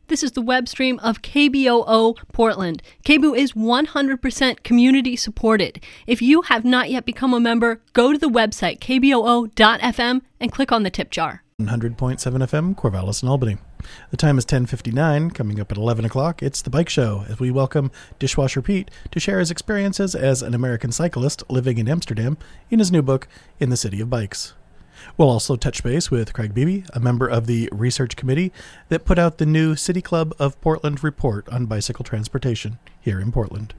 This is the web stream of KBOO Portland. KBOO is 100% community supported. If you have not yet become a member, go to the website kboo.fm and click on the tip jar. 100.7 FM, Corvallis and Albany. The time is 10:59. Coming up at 11 o'clock, it's The Bike Show, as we welcome Dishwasher Pete to share his experiences as an American cyclist living in Amsterdam in his new book, In the City of Bikes. We'll also touch base with Craig Beebe, a member of the research committee that put out the new City Club of Portland report on bicycle transportation here in Portland.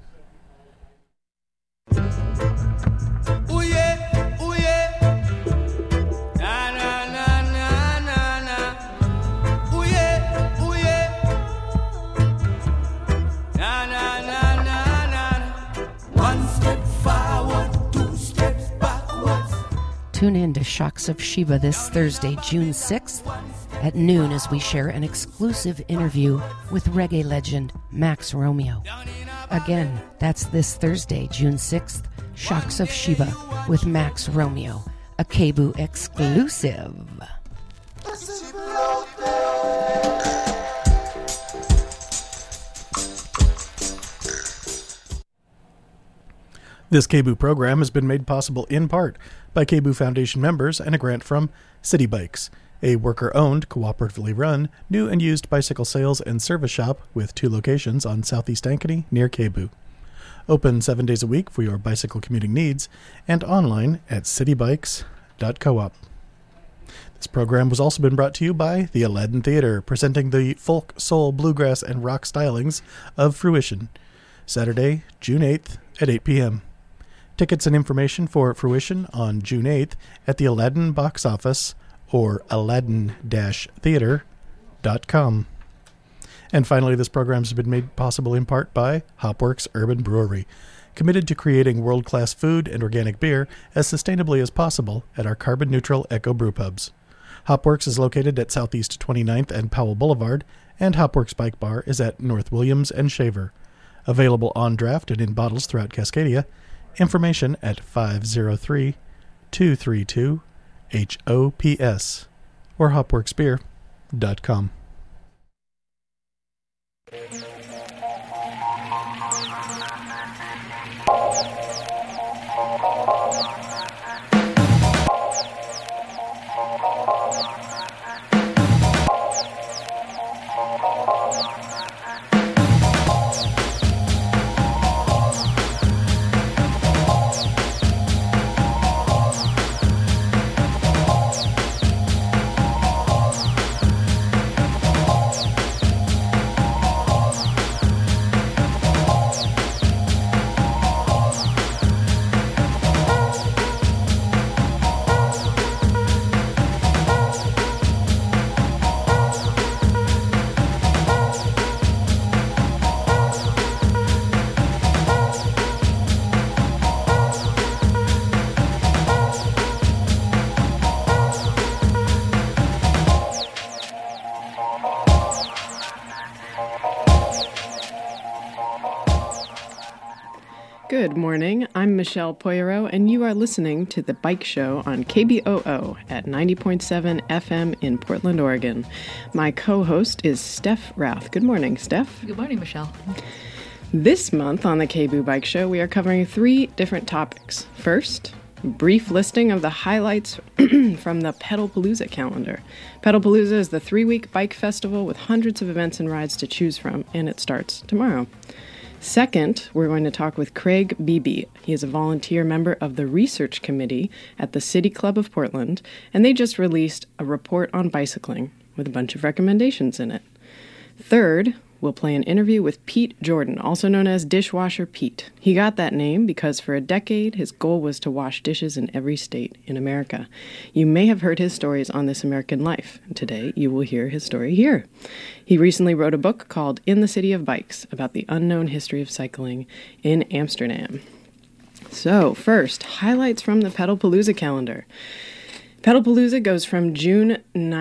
Ooh yeah, ooh yeah. Na na na na na na. Ooh yeah, ooh yeah. Na na na na na. One step forward, two steps backwards. Tune in to Shocks of Shiva this Thursday, June 6th at noon as we share an exclusive interview with reggae legend Max Romeo. Again, that's this Thursday, June 6th, Shocks of Shiva with Max Romeo, a KBOO exclusive. This KBOO program has been made possible in part by KBOO Foundation members and a grant from City Bikes, a worker-owned, cooperatively run, new and used bicycle sales and service shop with 2 locations on Southeast Ankeny near KBOO. Open 7 days a week for your bicycle commuting needs and online at citybikes.coop. This program was also been brought to you by the Aladdin Theater, presenting the folk, soul, bluegrass, and rock stylings of Fruition, Saturday, June 8th at 8 p.m. Tickets and information for Fruition on June 8th at the Aladdin box office or aladdin-theater.com. And finally, this program has been made possible in part by Hopworks Urban Brewery, committed to creating world-class food and organic beer as sustainably as possible at our carbon-neutral Echo Brew Pubs. Hopworks is located at Southeast 29th and Powell Boulevard, and Hopworks Bike Bar is at North Williams and Shaver. Available on draft and in bottles throughout Cascadia. Information at 503-232-HOPS or hopworksbeer.com. Good morning, I'm Michelle Poirot, and you are listening to The Bike Show on KBOO at 90.7 FM in Portland, Oregon. My co-host is Steph Routh. Good morning, Steph. Good morning, Michelle. This month on the KBOO Bike Show, we are covering 3 different topics. First, a brief listing of the highlights from the Pedalpalooza calendar. Pedalpalooza is the 3-week bike festival with hundreds of events and rides to choose from, and it starts tomorrow. Second, we're going to talk with Craig Beebe. He is a volunteer member of the research committee at the City Club of Portland, and they just released a report on bicycling with a bunch of recommendations in it. Third, we'll play an interview with Pete Jordan, also known as Dishwasher Pete. He got that name because for a decade, his goal was to wash dishes in every state in America. You may have heard his stories on This American Life. Today, you will hear his story here. He recently wrote a book called In the City of Bikes about the unknown history of cycling in Amsterdam. So, first, highlights from the Pedalpalooza calendar. Pedalpalooza goes from June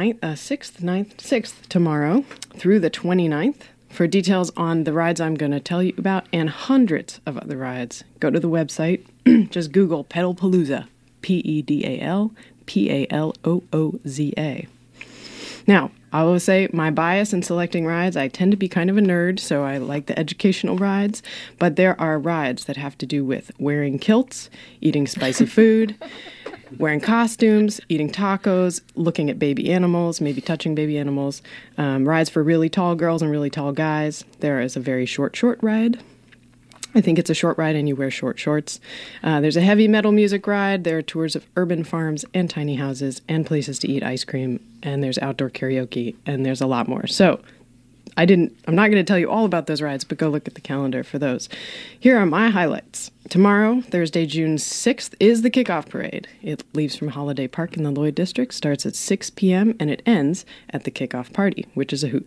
6th tomorrow through the 29th. For details on the rides I'm going to tell you about and hundreds of other rides, go to the website. Just Google Pedalpalooza, Pedalpalooza. Now, I will say my bias in selecting rides, I tend to be kind of a nerd, so I like the educational rides, but there are rides that have to do with wearing kilts, eating spicy food, wearing costumes, eating tacos, looking at baby animals, maybe touching baby animals, rides for really tall girls and really tall guys. There is a very short ride. I think it's a short ride and you wear short shorts. There's a heavy metal music ride. There are tours of urban farms and tiny houses and places to eat ice cream. And there's outdoor karaoke and there's a lot more. So I'm not going to tell you all about those rides, but go look at the calendar for those. Here are my highlights. Tomorrow, Thursday, June 6th, is the kickoff parade. It leaves from Holiday Park in the Lloyd District, starts at 6 p.m., and it ends at the kickoff party, which is a hoot.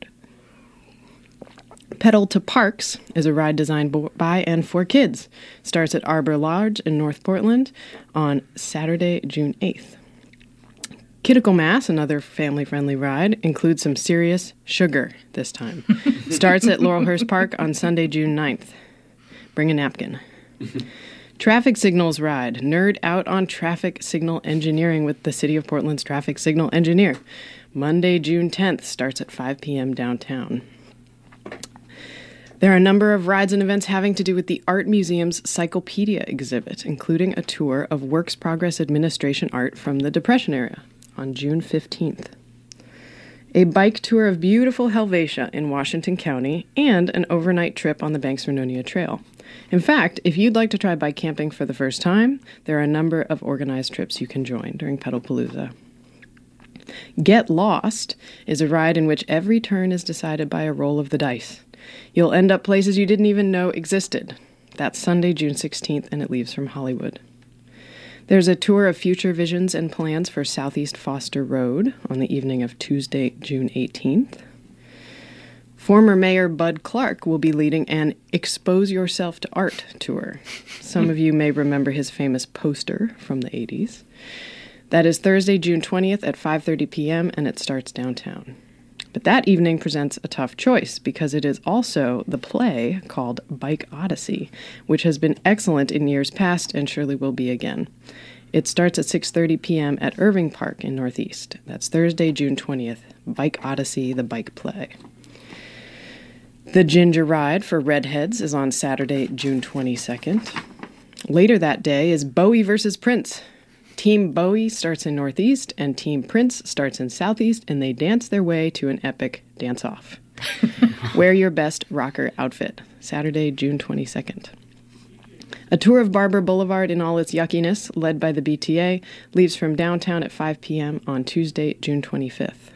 Pedal to Parks is a ride designed by and for kids. Starts at Arbor Lodge in North Portland on Saturday, June 8th. Kiddical Mass, another family-friendly ride, includes some serious sugar this time. Starts at Laurelhurst Park on Sunday, June 9th. Bring a napkin. Traffic Signals Ride. Nerd out on traffic signal engineering with the City of Portland's traffic signal engineer. Monday, June 10th. Starts at 5 p.m. downtown. There are a number of rides and events having to do with the Art Museum's Cyclopedia exhibit, including a tour of Works Progress Administration art from the Depression era on June 15th. A bike tour of beautiful Helvetia in Washington County, and an overnight trip on the Banks-Vernonia Trail. In fact, if you'd like to try bike camping for the first time, there are a number of organized trips you can join during Pedalpalooza. Get Lost is a ride in which every turn is decided by a roll of the dice. You'll end up places you didn't even know existed. That's Sunday, June 16th, and it leaves from Hollywood. There's a tour of future visions and plans for Southeast Foster Road on the evening of Tuesday, June 18th. Former Mayor Bud Clark will be leading an Expose Yourself to Art tour. Some of you may remember his famous poster from the 80s. That is Thursday, June 20th at 5:30 p.m., and it starts downtown. But that evening presents a tough choice because it is also the play called Bike Odyssey, which has been excellent in years past and surely will be again. It starts at 6:30 p.m. at Irving Park in Northeast. That's Thursday, June 20th. Bike Odyssey, the bike play. The Ginger Ride for Redheads is on Saturday, June 22nd. Later that day is Bowie versus Prince. Team Bowie starts in Northeast, and Team Prince starts in Southeast, and they dance their way to an epic dance-off. Wear your best rocker outfit. Saturday, June 22nd. A tour of Barber Boulevard in all its yuckiness, led by the BTA, leaves from downtown at 5 p.m. on Tuesday, June 25th.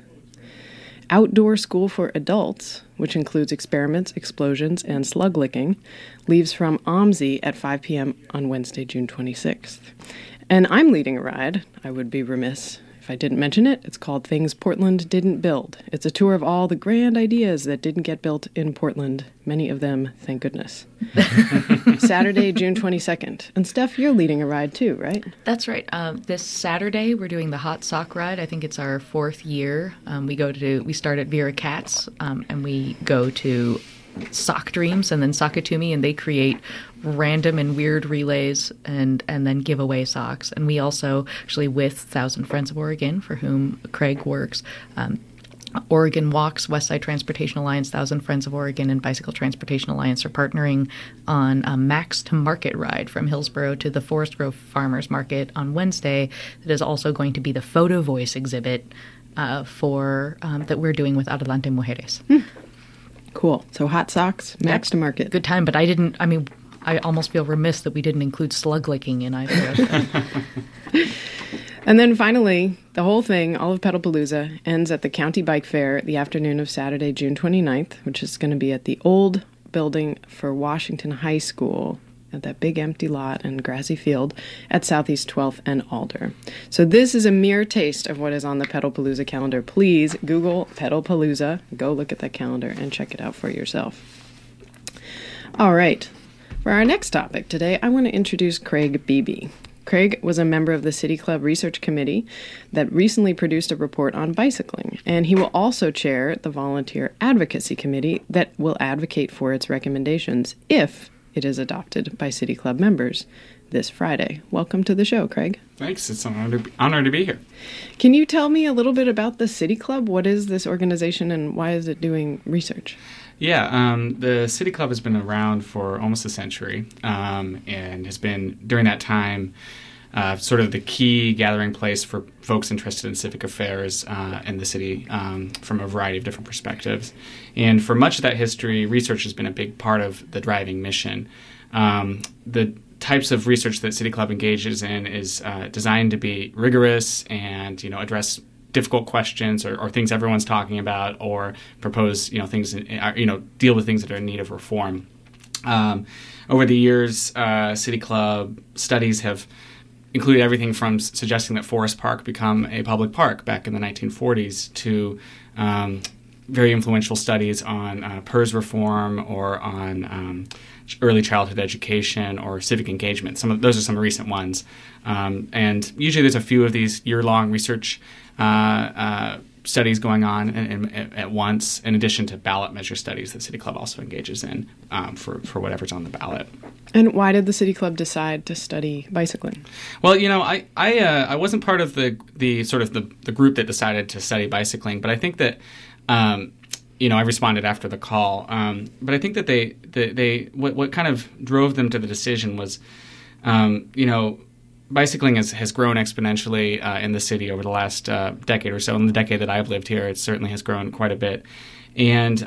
Outdoor School for Adults, which includes experiments, explosions, and slug licking, leaves from OMSI at 5 p.m. on Wednesday, June 26th. And I'm leading a ride. I would be remiss if I didn't mention it. It's called Things Portland Didn't Build. It's a tour of all the grand ideas that didn't get built in Portland. Many of them, thank goodness. Saturday, June 22nd. And Steph, you're leading a ride too, right? That's right. This Saturday, we're doing the Hot Sock Ride. I think it's our 4th year. We start at Vera Katz, and we go to Sock Dreams and then Sockatumi, and they create random and weird relays and then give away socks. And we also, actually with Thousand Friends of Oregon, for whom Craig works, Oregon Walks, Westside Transportation Alliance, Thousand Friends of Oregon, and Bicycle Transportation Alliance are partnering on a Max to Market ride from Hillsborough to the Forest Grove Farmers Market on Wednesday. That is also going to be the Photo Voice exhibit that we're doing with Adelante Mujeres. Cool. So hot socks, Max to Market. Good time, but I almost feel remiss that we didn't include slug licking in either of them. And then finally, the whole thing, all of Pedalpalooza, ends at the County Bike Fair the afternoon of Saturday, June 29th, which is going to be at the old building for Washington High School, at that big empty lot and grassy field at Southeast 12th and Alder. So this is a mere taste of what is on the Pedalpalooza calendar. Please Google Pedalpalooza, go look at that calendar and check it out for yourself. All right, for our next topic today, I want to introduce Craig Beebe. Craig was a member of the City Club Research Committee that recently produced a report on bicycling, and he will also chair the Volunteer Advocacy Committee that will advocate for its recommendations if it is adopted by City Club members this Friday. Welcome to the show, Craig. Thanks. It's an honor to be here. Can you tell me a little bit about the City Club? What is this organization and why is it doing research? Yeah, the City Club has been around for almost a century and has been, during that time, sort of the key gathering place for folks interested in civic affairs in the city from a variety of different perspectives. And for much of that history, research has been a big part of the driving mission. The types of research that City Club engages in is designed to be rigorous and, address difficult questions or things everyone's talking about, or propose, things, deal with things that are in need of reform. Over the years, City Club studies have included everything from suggesting that Forest Park become a public park back in the 1940s to very influential studies on PERS reform or on early childhood education or civic engagement. Those are some recent ones. And usually there's a few of these year-long research studies going on at once, in addition to ballot measure studies that City Club also engages in for whatever's on the ballot. And why did the City Club decide to study bicycling? Well, I wasn't part of the sort of the group that decided to study bicycling, but I think that I responded after the call. But I think that they what kind of drove them to the decision was, bicycling has grown exponentially in the city over the last decade or so. In the decade that I've lived here, it certainly has grown quite a bit. And,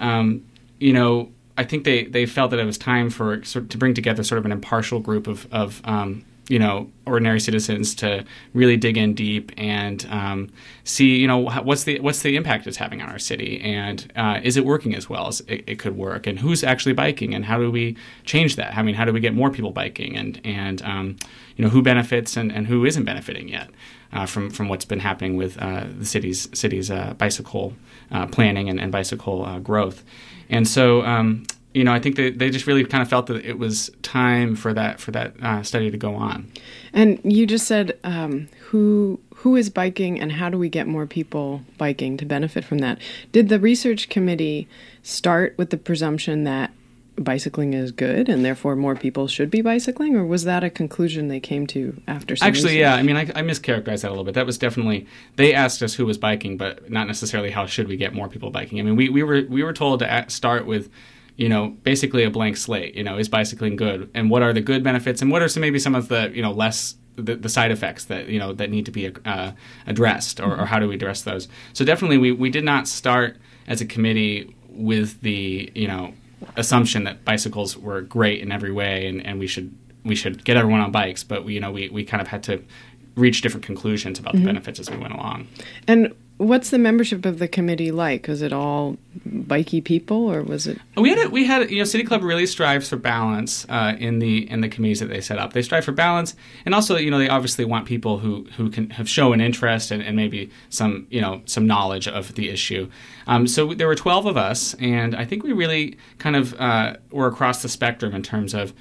I think they felt that it was time to bring together sort of an impartial group of ordinary citizens to really dig in deep and see, what's the impact it's having on our city, and is it working as well as it could work, and who's actually biking, and how do we change that? I mean, how do we get more people biking, and who benefits and who isn't benefiting yet from what's been happening with the city's bicycle planning and bicycle growth. And so, I think they just really kind of felt that it was time for that study to go on. And you just said who is biking and how do we get more people biking to benefit from that? Did the research committee start with the presumption that bicycling is good and therefore more people should be bicycling, or was that a conclusion they came to after some Actually, research? yeah. I mean, I mischaracterized that a little bit. That was definitely, they asked us who was biking, but not necessarily how should we get more people biking. I mean, we were told to start with, basically a blank slate. Is bicycling good, and what are the good benefits, and what are maybe some of the less the side effects that that need to be addressed, or how do we address those? So definitely, we did not start as a committee with the assumption that bicycles were great in every way, and we should get everyone on bikes, but we kind of had to reach different conclusions about the benefits as we went along. And what's the membership of the committee like? Was it all bikey people, or was it? We had City Club really strives for balance in the committees that they set up. They strive for balance, and also they obviously want people who can have show an interest and maybe some some knowledge of the issue. So there were 12 of us, and I think we really kind of were across the spectrum in terms of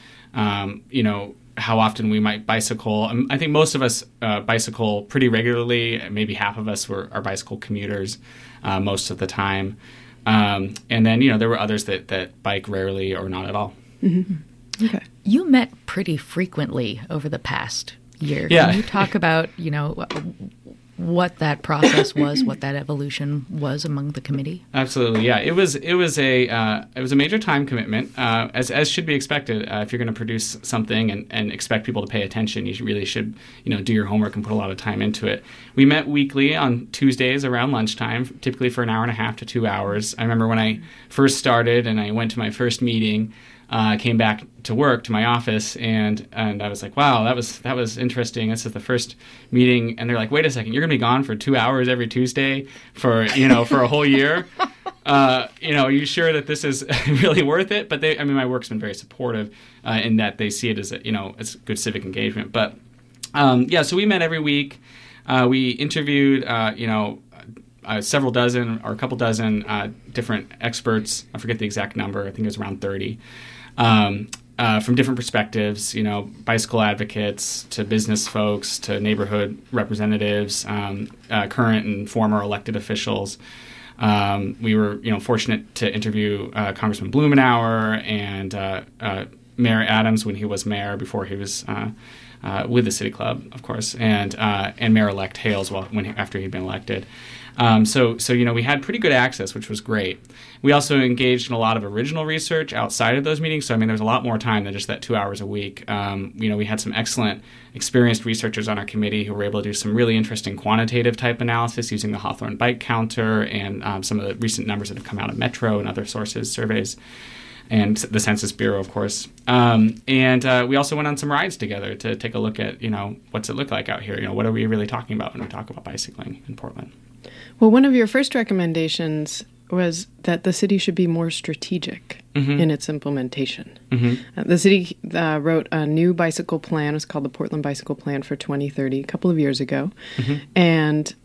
how often we might bicycle. I think most of us bicycle pretty regularly. Maybe half of us are bicycle commuters most of the time. And then, there were others that bike rarely or not at all. Mm-hmm. Okay. You met pretty frequently over the past year. Yeah. Can you talk about, what that process was, what that evolution was among the committee? Absolutely, yeah. It was a major time commitment, as should be expected. If you're going to produce something and expect people to pay attention, you really should do your homework and put a lot of time into it. We met weekly on Tuesdays around lunchtime, typically for an hour and a half to 2 hours. I remember when I first started and I went to my first meeting. Came back to work to my office, and I was like, wow, that was interesting. This is the first meeting, and they're like, wait a second, you're gonna be gone for 2 hours every Tuesday for for a whole year. Are you sure that this is really worth it? But my work's been very supportive in that they see it as as good civic engagement. But so we met every week. We interviewed several dozen or a couple dozen different experts. I forget the exact number. I think it was around 30. From different perspectives, bicycle advocates to business folks to neighborhood representatives, current and former elected officials. We were, fortunate to interview Congressman Blumenauer and Mayor Adams when he was mayor before he was with the City Club, of course, and Mayor-elect Hales after he'd been elected. So we had pretty good access, which was great. We also engaged in a lot of original research outside of those meetings. So, there's a lot more time than just that 2 hours a week. We had some excellent, experienced researchers on our committee who were able to do some really interesting quantitative type analysis using the Hawthorne Bike Counter and some of the recent numbers that have come out of Metro and other sources, surveys, and the Census Bureau, of course. We also went on some rides together to take a look at, what's it look like out here? What are we really talking about when we talk about bicycling in Portland? Well, one of your first recommendations was that the city should be more strategic in its implementation. The city wrote a new bicycle plan. It was called the Portland Bicycle Plan for 2030 a couple of years ago. And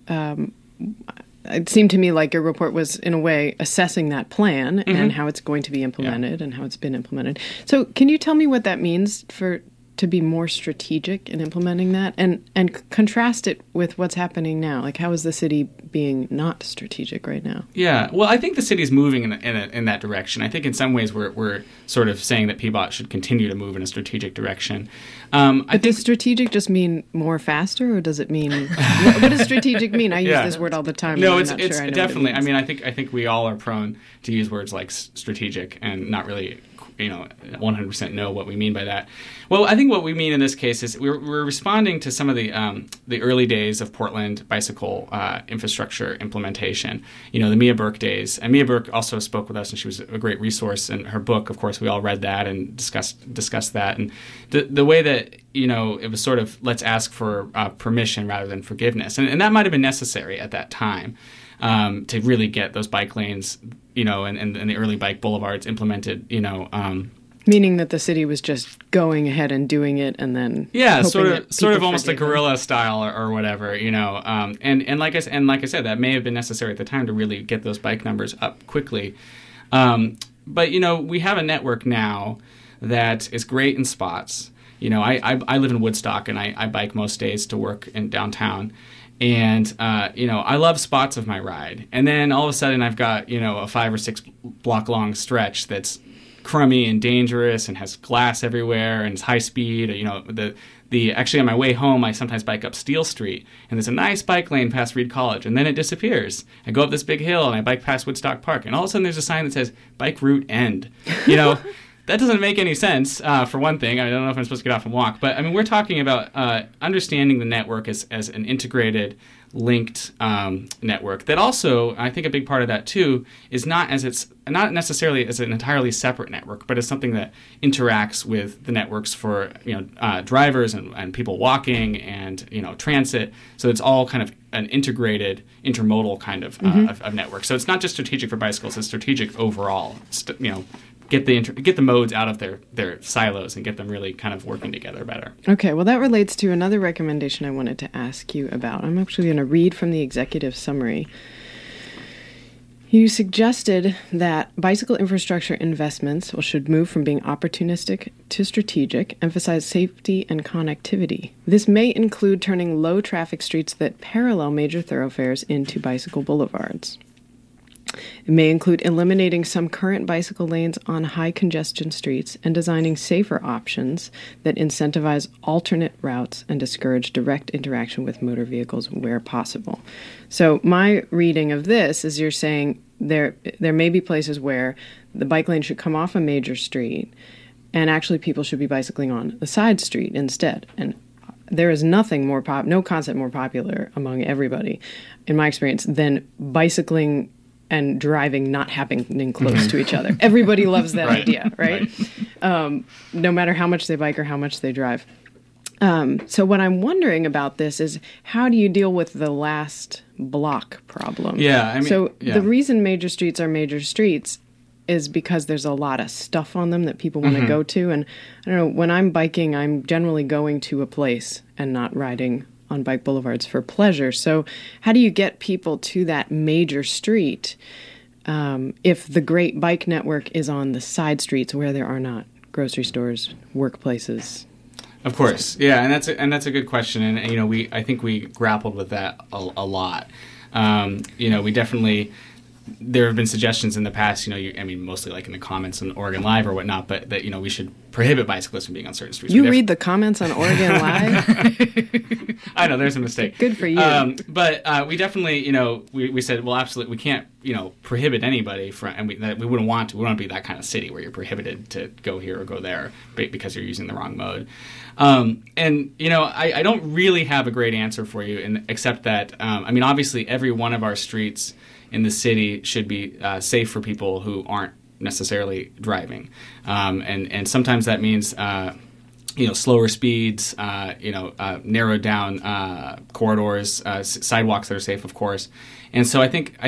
it seemed to me like your report was, in a way, assessing that plan and how it's going to be implemented and how it's been implemented. So can you tell me what that means to be more strategic in implementing that and contrast it with what's happening now? Like, how is the city being not strategic right now? Yeah, well, I think the city's moving in that direction. I think in some ways we're sort of saying that PBOT should continue to move in a strategic direction. Does strategic just mean more faster, or does it mean what does strategic mean? I use this word all the time. No, it's definitely. I think we all are prone to use words like strategic and not really 100% know what we mean by that. Well, I think what we mean in this case is we're responding to some of the early days of Portland bicycle infrastructure implementation. The Mia Burke days. And Mia Burke also spoke with us, and she was a great resource. And her book, of course, we all read that and discussed that. And the way that it was sort of, let's ask for permission rather than forgiveness, and that might have been necessary at that time. To really get those bike lanes, and the early bike boulevards implemented, meaning that the city was just going ahead and doing it, and then sort of almost a guerrilla style or whatever, and like I said, that may have been necessary at the time to really get those bike numbers up quickly, but we have a network now that is great in spots. I live in Woodstock, and I bike most days to work in downtown. And, I love spots of my ride. And then all of a sudden I've got, a 5 or 6 block long stretch that's crummy and dangerous and has glass everywhere and it's high speed. Actually on my way home, I sometimes bike up Steel Street, and there's a nice bike lane past Reed College, and then it disappears. I go up this big hill and I bike past Woodstock Park, and all of a sudden there's a sign that says bike route end. That doesn't make any sense, for one thing. I don't know if I'm supposed to get off and walk. But, we're talking about understanding the network as an integrated, linked network. That also, I think a big part of that, too, is not necessarily as an entirely separate network, but as something that interacts with the networks for, drivers and people walking and, transit. So it's all kind of an integrated, intermodal kind of network. So it's not just strategic for bicycles. It's strategic overall, Get the modes out of their silos and get them really kind of working together better. Okay, well, that relates to another recommendation I wanted to ask you about. I'm actually going to read from the executive summary. You suggested that bicycle infrastructure investments should move from being opportunistic to strategic, emphasize safety and connectivity. This may include turning low-traffic streets that parallel major thoroughfares into bicycle boulevards. It may include eliminating some current bicycle lanes on high congestion streets and designing safer options that incentivize alternate routes and discourage direct interaction with motor vehicles where possible. So my reading of this is you're saying there may be places where the bike lane should come off a major street and actually people should be bicycling on the side street instead. And there is nothing no concept more popular among everybody, in my experience, than bicycling and driving not happening close to each other. Everybody loves that idea, right? No matter how much they bike or how much they drive. So what I'm wondering about this is, how do you deal with the last block problem? The reason major streets are major streets is because there's a lot of stuff on them that people want to go to. And I don't know, when I'm biking, I'm generally going to a place and not riding on bike boulevards for pleasure. So how do you get people to that major street if the great bike network is on the side streets where there are not grocery stores, workplaces? Of course, yeah, and that's a good question, and I think we grappled with that a lot. We definitely there have been suggestions in the past, mostly like in the comments on Oregon Live or whatnot, but that, we should prohibit bicyclists from being on certain streets. You read the comments on Oregon Live? I know, there's a mistake. Good for you. But we definitely, we said, well, absolutely, we can't, prohibit anybody from, and we wouldn't want to. We don't want to be that kind of city where you're prohibited to go here or go there because you're using the wrong mode. I don't really have a great answer for you, except that, obviously every one of our streets in the city should be safe for people who aren't necessarily driving. And sometimes that means, slower speeds, narrowed down corridors, sidewalks that are safe, of course. And so I think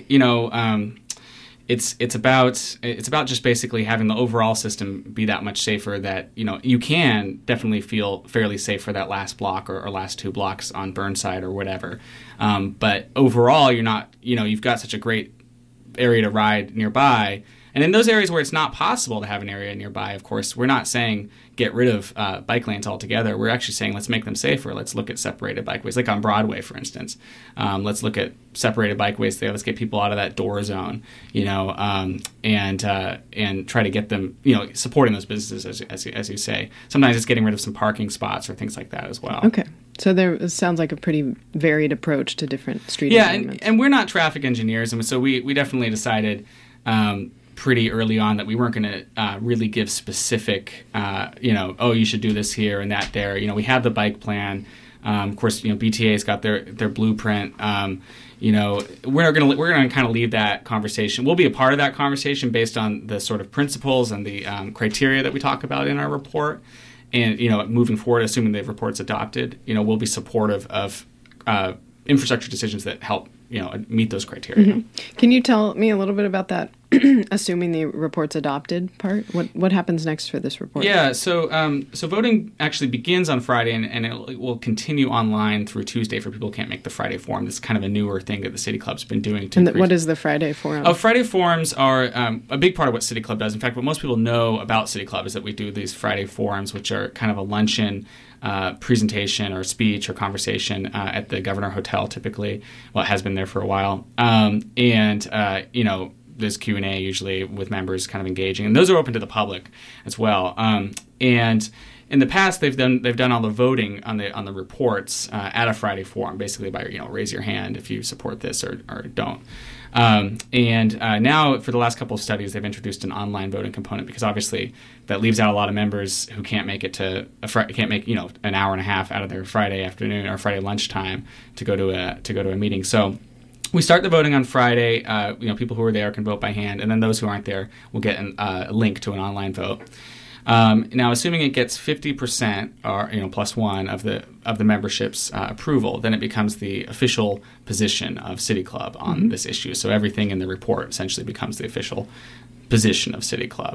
it's about just basically having the overall system be that much safer that you can definitely feel fairly safe for that last block or last 2 blocks on Burnside or whatever. But overall, you're not you've got such a great area to ride nearby. And in those areas where it's not possible to have an area nearby, of course, we're not saying get rid of bike lanes altogether. We're actually saying let's make them safer. Let's look at separated bikeways, like on Broadway, for instance. Let's look at separated bikeways there. Let's get people out of that door zone, and try to get them, supporting those businesses, as you say. Sometimes it's getting rid of some parking spots or things like that as well. Okay. So it sounds like a pretty varied approach to different street environments. And we're not traffic engineers, and so we definitely decided pretty early on that we weren't going to really give specific, you should do this here and that there. We have the bike plan. Of course, BTA's got their blueprint. We're going to kind of leave that conversation. We'll be a part of that conversation based on the sort of principles and the criteria that we talk about in our report. And, moving forward, assuming the report's adopted, we'll be supportive of infrastructure decisions that help, meet those criteria. Mm-hmm. Can you tell me a little bit about that, assuming the report's adopted part? What happens next for this report? Yeah, so voting actually begins on Friday, and it will continue online through Tuesday for people who can't make the Friday forum. This is kind of a newer thing that the City Club's been doing. What is the Friday forum? Friday forums are a big part of what City Club does. In fact, what most people know about City Club is that we do these Friday forums, which are kind of a luncheon presentation or speech or conversation at the Governor Hotel, typically. Well, it has been there for a while. There's Q&A usually with members kind of engaging, and those are open to the public as well. And in the past, they've done all the voting on the reports at a Friday forum, basically by raise your hand if you support this or don't. Now for the last couple of studies, they've introduced an online voting component because obviously that leaves out a lot of members who can't make it to can't make an hour and a half out of their Friday afternoon or Friday lunchtime to go to a meeting. So we start the voting on Friday. People who are there can vote by hand, and then those who aren't there will get a link to an online vote. Now, assuming it gets 50% or plus one of the membership's approval, then it becomes the official position of City Club on this issue. So everything in the report essentially becomes the official position of City Club.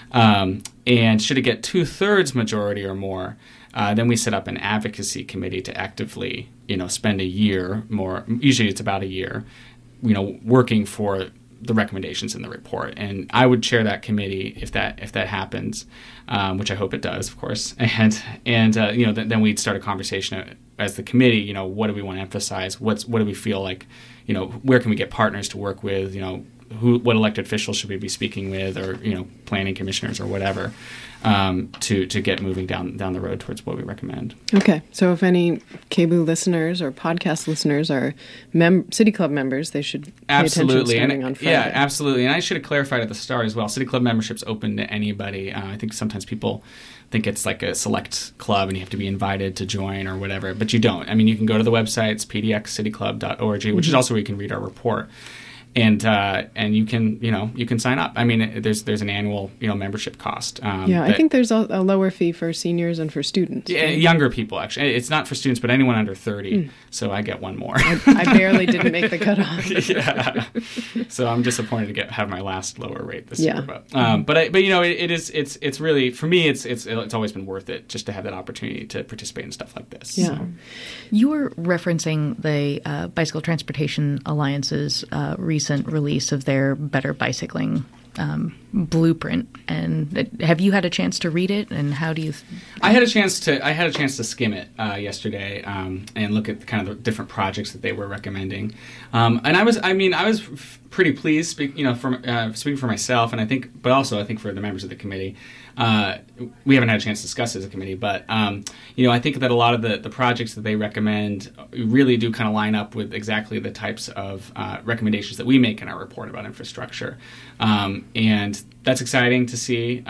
And should it get 2/3 majority or more, then we set up an advocacy committee to actively, spend a year more. Usually, it's about a year, working for the recommendations in the report. And I would chair that committee if that happens, which I hope it does, of course. And then we'd start a conversation as the committee. What do we want to emphasize? What do we feel like? Where can we get partners to work with? What elected officials should we be speaking with, or planning commissioners or whatever, to get moving down the road towards what we recommend. Okay, so if any KBOO listeners or podcast listeners are City Club members, they should pay attention starting on Friday. Yeah, absolutely. And I should have clarified at the start as well. City Club membership's open to anybody. I think sometimes people think it's like a select club and you have to be invited to join or whatever, but you don't. You can go to the website, it's pdxcityclub.org, which is also where you can read our report. And you can sign up. There's an annual membership cost. I think there's a lower fee for seniors and for students. Yeah, younger people actually. It's not for students, but anyone under 30. So I get one more. I barely didn't make the cutoff. Yeah. So I'm disappointed to have my last lower rate this year. But it's really, for me it's always been worth it just to have that opportunity to participate in stuff like this. Yeah. So. You were referencing the Bicycle Transportation Alliance's recent release of their Better Bicycling blueprint. And have you had a chance to read it? And how do you? I had a chance to skim it yesterday and look at kind of the different projects that they were recommending. And I was pretty pleased, speaking for myself, and I think for the members of the committee. We haven't had a chance to discuss it as a committee, but I think that a lot of the projects that they recommend really do kind of line up with exactly the types of recommendations that we make in our report about infrastructure, and that's exciting to see.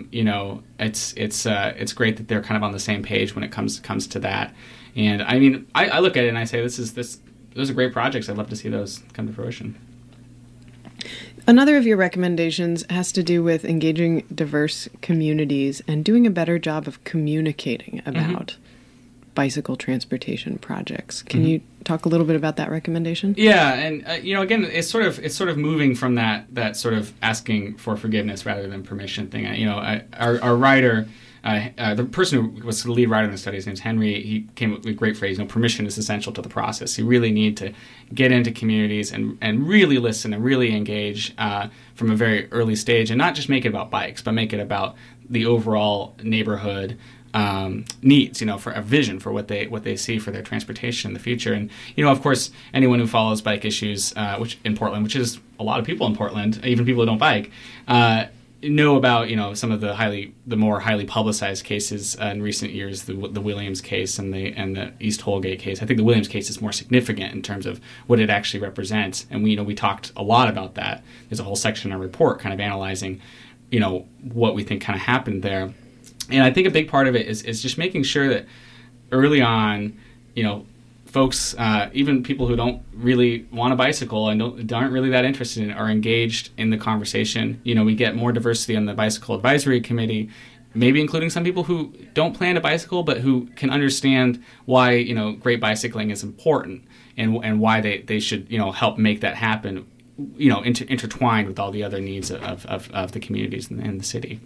It's great that they're kind of on the same page when it comes to that. And I mean, I look at it and I say those are great projects. I'd love to see those come to fruition. Another of your recommendations has to do with engaging diverse communities and doing a better job of communicating about bicycle transportation projects. Can you talk a little bit about that recommendation? Yeah, and again, it's sort of moving from that sort of asking for forgiveness rather than permission thing. Our writer. The person who was the lead writer in the study, his name's Henry, he came up with a great phrase, permission is essential to the process. You really need to get into communities and really listen and really engage from a very early stage, and not just make it about bikes, but make it about the overall neighborhood needs, for a vision for what they see for their transportation in the future. And, of course, anyone who follows bike issues, which in Portland, which is a lot of people in Portland, even people who don't bike, know about some of the more highly publicized cases in recent years, the Williams case and the East Holgate case. I think the Williams case is more significant in terms of what it actually represents, and we talked a lot about that. There's a whole section in our report kind of analyzing what we think kind of happened there, and I think a big part of it is just making sure that early on, folks, even people who don't really want a bicycle and aren't really that interested in it, are engaged in the conversation. We get more diversity on the Bicycle Advisory Committee, maybe including some people who don't plan to bicycle, but who can understand why, great bicycling is important and why they should, help make that happen, intertwined with all the other needs of the communities in the city.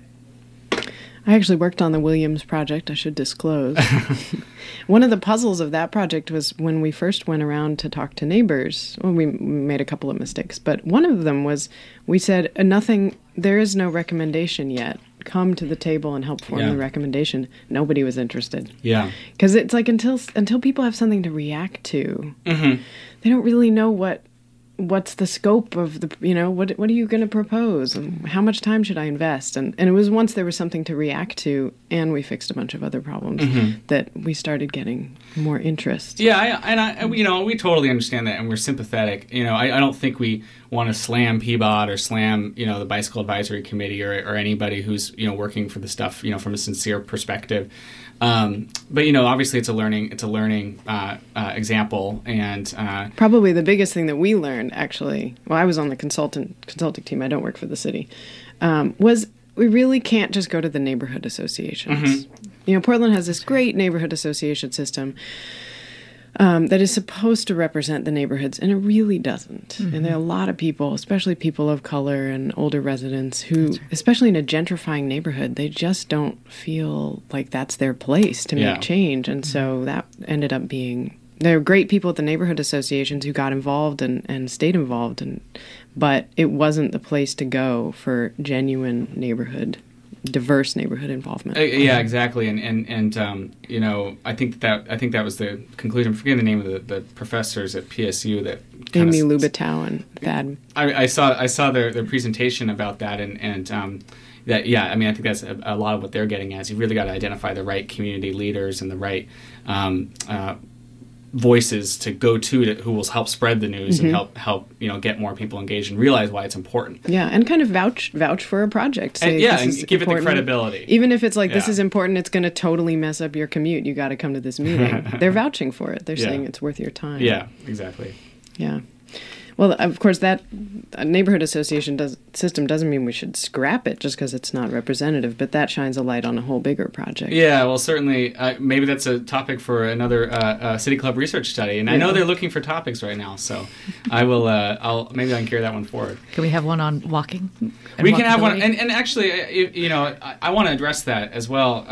I actually worked on the Williams project, I should disclose. One of the puzzles of that project was when we first went around to talk to neighbors. Well, we made a couple of mistakes, but one of them was we said, there is no recommendation yet. Come to the table and help form the recommendation. Nobody was interested. Yeah. Because it's like until people have something to react to, they don't really know what's the scope of the, what are you going to propose and how much time should I invest? And it was once there was something to react to and we fixed a bunch of other problems that we started getting more interest. Yeah, we totally understand that and we're sympathetic. I don't think we want to slam PBOT or slam, the Bicycle Advisory Committee or anybody who's, working for the stuff, from a sincere perspective. But obviously it's a learning example, and probably the biggest thing that we learned, actually, I was on the consulting team. I don't work for the city. Was we really can't just go to the neighborhood associations. Portland has this great neighborhood association system that is supposed to represent the neighborhoods, and it really doesn't. And there are a lot of people, especially people of color and older residents, who, especially in a gentrifying neighborhood, they just don't feel like that's their place to make change. And so that ended up being... There are great people at the neighborhood associations who got involved and stayed involved, but it wasn't the place to go for genuine diverse neighborhood involvement. Yeah, exactly, and I think that was the conclusion. I'm forgetting the name of the professors at PSU that Amy Lubitow and Thad. I saw their presentation about that, and that I think that's a lot of what they're getting at. Is you really got to identify the right community leaders and the right voices to go to who will help spread the news and help get more people engaged and realize why it's important. Yeah, and kind of vouch for a project. Say, and give it the credibility. Even if it's like, this is important, it's going to totally mess up your commute. You got to come to this meeting. They're vouching for it. They're saying it's worth your time. Yeah, exactly. Yeah. Well, of course, that neighborhood association system doesn't mean we should scrap it just because it's not representative, but that shines a light on a whole bigger project. Yeah, well, certainly, maybe that's a topic for another City Club research study, and I know they're looking for topics right now, so I will. Maybe I can carry that one forward. Can we have one on walking? We can have one, and actually, I want to address that as well.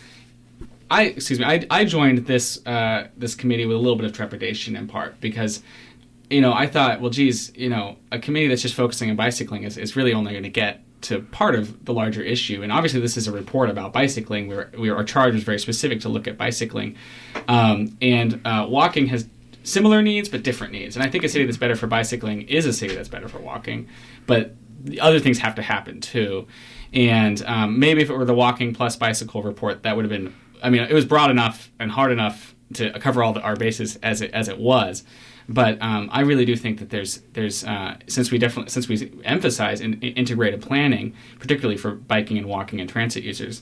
I joined this committee with a little bit of trepidation in part because. I thought, well, geez, a committee that's just focusing on bicycling is really only going to get to part of the larger issue. And obviously, this is a report about bicycling. Our charge was very specific to look at bicycling, and walking has similar needs but different needs. And I think a city that's better for bicycling is a city that's better for walking, but the other things have to happen too. And maybe if it were the walking plus bicycle report, that would have been. I mean, it was broad enough and hard enough to cover all our bases as it was. But I really do think that there's since we emphasize integrated planning, particularly for biking and walking and transit users,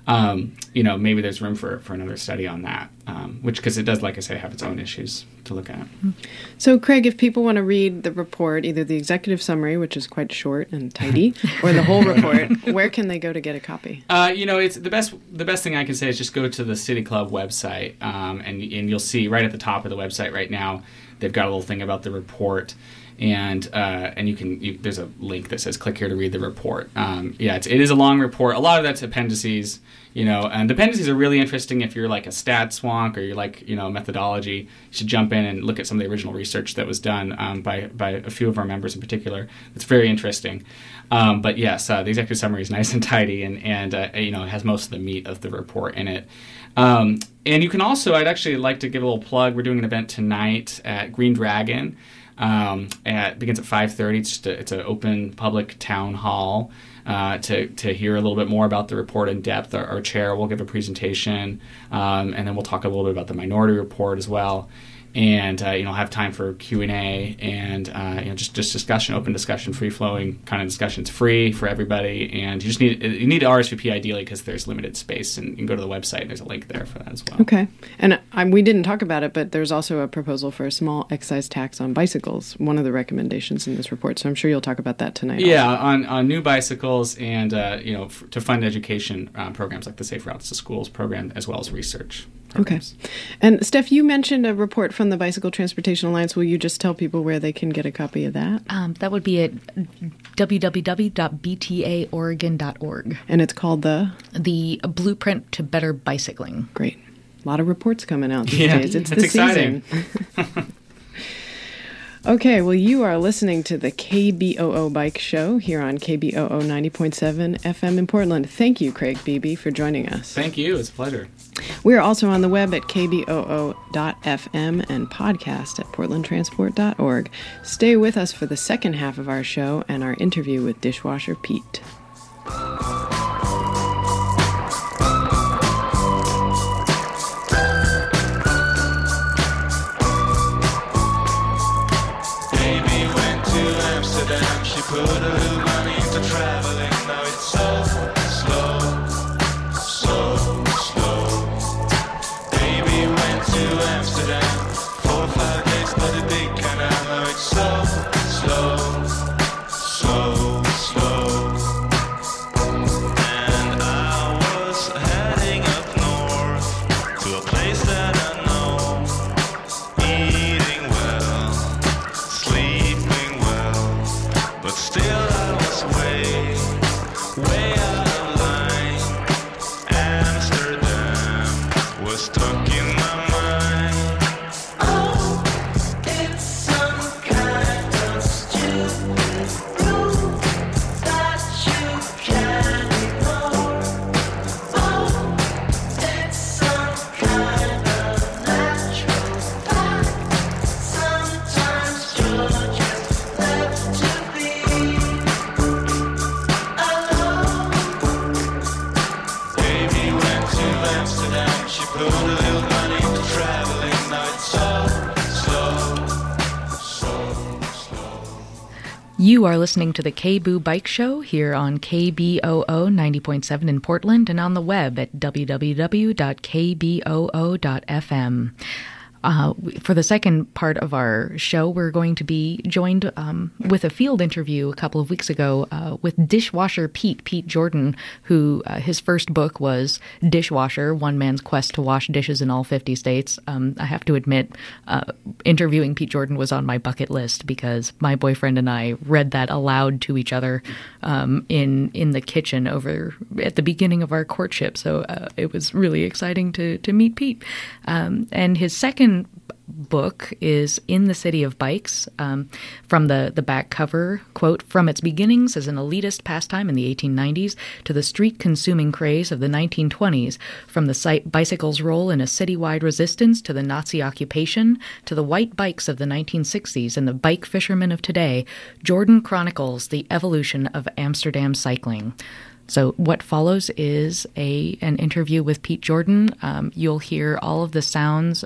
maybe there's room for another study on that, because it does, like I say, have its own issues to look at. So, Craig, if people want to read the report, either the executive summary, which is quite short and tidy, or the whole report, where can they go to get a copy? It's the best thing I can say is just go to the City Club website, and you'll see right at the top of the website right now. They've got a little thing about the report, and there's a link that says click here to read the report. It is a long report. A lot of that's appendices, and the appendices are really interesting if you're like a stats wonk or you're like, methodology. You should jump in and look at some of the original research that was done by a few of our members in particular. It's very interesting. But yes, the executive summary is nice and tidy, and it has most of the meat of the report in it. And you can also, I'd actually like to give a little plug. We're doing an event tonight at Green Dragon. It begins at 5:30. It's an open public town hall to hear a little bit more about the report in depth. Our chair will give a presentation, and then we'll talk a little bit about the minority report as well. And have time for Q&A and just discussion, open discussion, free flowing kind of discussion. It's free for everybody, and you need to RSVP ideally because there's limited space, and you can go to the website. There's a link there for that as well. Okay, and we didn't talk about it, but there's also a proposal for a small excise tax on bicycles. One of the recommendations in this report, so I'm sure you'll talk about that tonight. Yeah, also. on new bicycles and to fund education programs like the Safe Routes to Schools program as well as research. Programs. Okay. And Steph, you mentioned a report from the Bicycle Transportation Alliance. Will you just tell people where they can get a copy of that? That would be at www.btaoregon.org. And it's called The Blueprint to Better Bicycling. Great. A lot of reports coming out these days. It's the exciting. Season. Okay, well, you are listening to the KBOO Bike Show here on KBOO 90.7 FM in Portland. Thank you, Craig Beebe, for joining us. Thank you. It's a pleasure. We are also on the web at kboo.fm and podcast at portlandtransport.org. Stay with us for the second half of our show and our interview with Dishwasher Pete. She put a little money into traveling. Now it's so slow. Baby went to Amsterdam 4 or 5 days for the big canal. Now it's so slow. And I was heading up north to a place that I know, eating well, sleeping well. But still I was way out of line. Amsterdam was stuck in my mind. Oh, it's some kind of stupid rule that you can't ignore. Oh, it's some kind of natural fact. Sometimes you're just left to be alone. Baby went to Amsterdam. She put a little money into traveling. Now it's so slow. You are listening to the KBOO Bike Show here on KBOO 90.7 in Portland and on the web at www.kboo.fm. For the second part of our show, we're going to be joined with a field interview a couple of weeks ago with Dishwasher Pete Jordan, who his first book was Dishwasher, One Man's Quest to Wash Dishes in All 50 States. I have to admit, interviewing Pete Jordan was on my bucket list because my boyfriend and I read that aloud to each other in the kitchen over at the beginning of our courtship. So it was really exciting to meet Pete. And his second second book is In the City of Bikes, from the back cover, quote, "From its beginnings as an elitist pastime in the 1890s to the street-consuming craze of the 1920s, from the bicycle's role in a citywide resistance to the Nazi occupation to the white bikes of the 1960s and the bike fishermen of today, Jordan chronicles the evolution of Amsterdam cycling." So what follows is an interview with Pete Jordan. You'll hear all of the sounds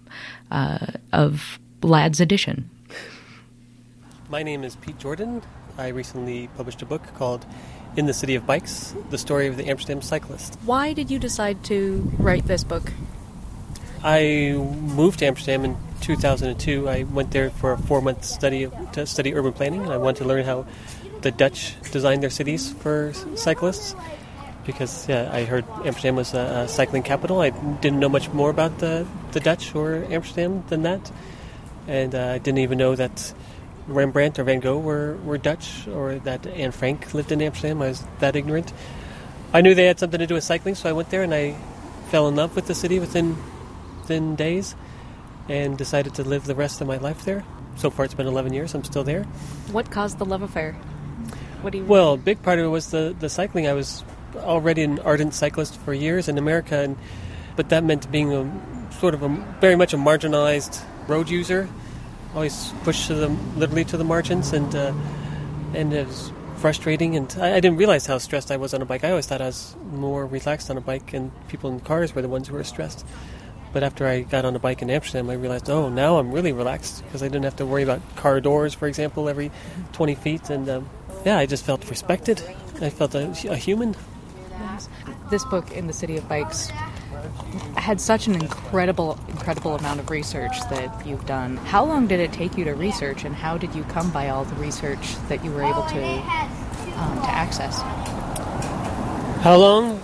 of Lad's Edition. My name is Pete Jordan. I recently published a book called In the City of Bikes, the story of the Amsterdam cyclist. Why did you decide to write this book? I moved to Amsterdam in 2002. I went there for a 4-month study to study urban planning, and I wanted to learn how the Dutch designed their cities for cyclists, because I heard Amsterdam was a cycling capital. I didn't know much more about the Dutch or Amsterdam than that, and I didn't even know that Rembrandt or Van Gogh were Dutch, or that Anne Frank lived in Amsterdam. I was that ignorant. I knew they had something to do with cycling, so I went there and I fell in love with the city within days and decided to live the rest of my life there. So far it's been 11 years. I'm still there. What caused the love affair? Well, a big part of it was the cycling. I was already an ardent cyclist for years in America, but that meant being very much a marginalized road user, always pushed literally to the margins, and it was frustrating. And I didn't realize how stressed I was on a bike. I always thought I was more relaxed on a bike, and people in cars were the ones who were stressed. But after I got on a bike in Amsterdam, I realized, now I'm really relaxed, because I didn't have to worry about car doors, for example, every 20 feet, and I just felt respected. I felt a human. This book, In the City of Bikes, had such an incredible amount of research that you've done. How long did it take you to research, and how did you come by all the research that you were able to access? How long?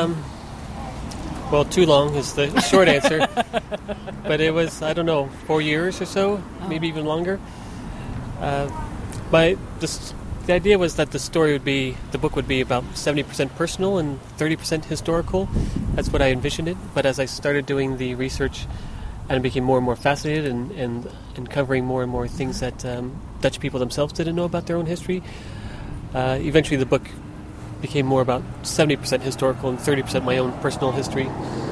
Well, too long is the short answer. But it was, 4 years or so, maybe even longer. The idea was that the book would be about 70% personal and 30% historical. That's what I envisioned it. But as I started doing the research, and became more and more fascinated and uncovering more and more things that Dutch people themselves didn't know about their own history, eventually the book became more about 70% historical and 30% my own personal history.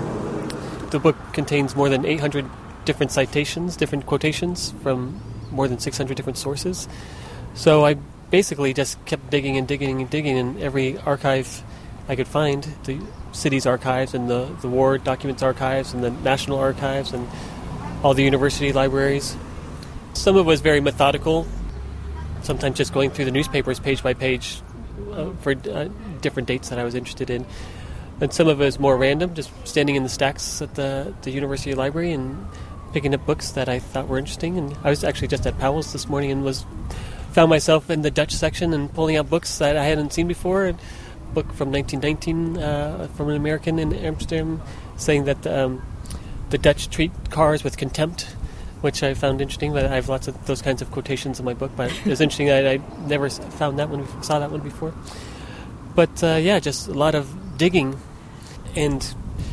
The book contains more than 800 different citations, different quotations from more than 600 different sources. So I basically just kept digging and digging and digging in every archive I could find, the city's archives and the war documents archives and the national archives and all the university libraries. Some of it was very methodical, sometimes just going through the newspapers page by page for different dates that I was interested in. And some of it was more random, just standing in the stacks at the university library and picking up books that I thought were interesting. And I was actually just at Powell's this morning and found myself in the Dutch section and pulling out books that I hadn't seen before. A book from 1919 from an American in Amsterdam saying that the Dutch treat cars with contempt, which I found interesting. But I have lots of those kinds of quotations in my book. But it was interesting that I never saw that one before. But just a lot of digging, and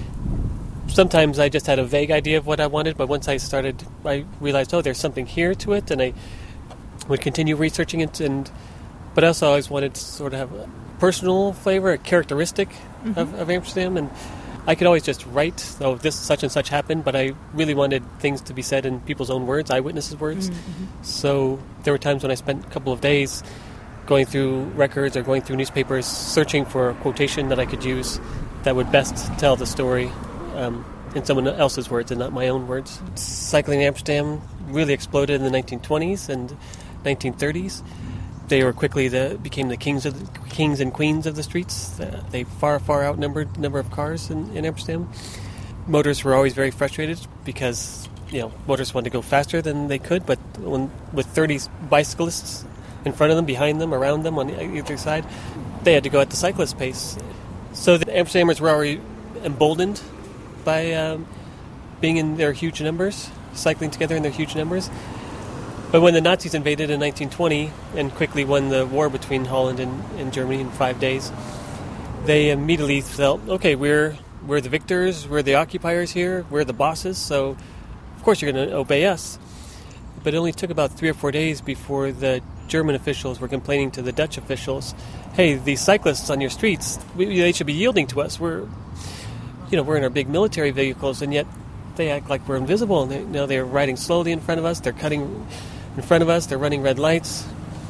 sometimes I just had a vague idea of what I wanted. But once I realized, there's something here to it, and I would continue researching it. But also I always wanted to sort of have a personal flavor, a characteristic of Amsterdam, and I could always just write, this such and such happened, but I really wanted things to be said in people's own words, eyewitnesses' words. So there were times when I spent a couple of days going through records or going through newspapers, searching for a quotation that I could use that would best tell the story in someone else's words and not my own words. Cycling in Amsterdam really exploded in the 1920s and 1930s. They were quickly became the kings and queens of the streets. They far outnumbered the number of cars in Amsterdam. Motors were always very frustrated because motors wanted to go faster than they could, but with 30 bicyclists in front of them, behind them, around them, on either side, they had to go at the cyclist pace. So the Amsterdammers were already emboldened by being in their huge numbers, cycling together in their huge numbers. But when the Nazis invaded in 1920 and quickly won the war between Holland and Germany in 5 days, they immediately felt, okay, we're the victors, we're the occupiers here, we're the bosses, so of course you're going to obey us. But it only took about 3 or 4 days before the German officials were complaining to the Dutch officials, hey, these cyclists on your streets, they should be yielding to us. We're in our big military vehicles, and yet they act like we're invisible. And they're riding slowly in front of us. They're cutting in front of us. They're running red lights.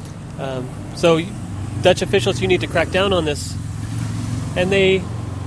So Dutch officials, you need to crack down on this. And the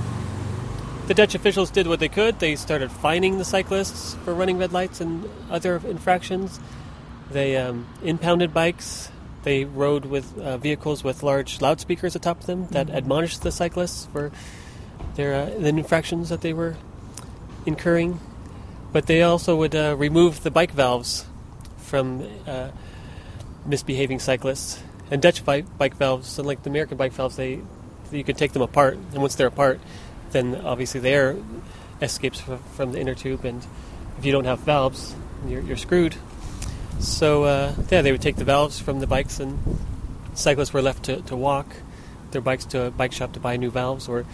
Dutch officials did what they could. They started fining the cyclists for running red lights and other infractions. They impounded bikes. They rode with vehicles with large loudspeakers atop them that admonished the cyclists for the infractions that they were incurring. But they also would remove the bike valves from misbehaving cyclists. And Dutch bike valves, unlike the American bike valves, you could take them apart. And once they're apart, then obviously the air escapes from the inner tube. And if you don't have valves, you're screwed. So, they would take the valves from the bikes, and cyclists were left to walk their bikes to a bike shop to buy new valves, or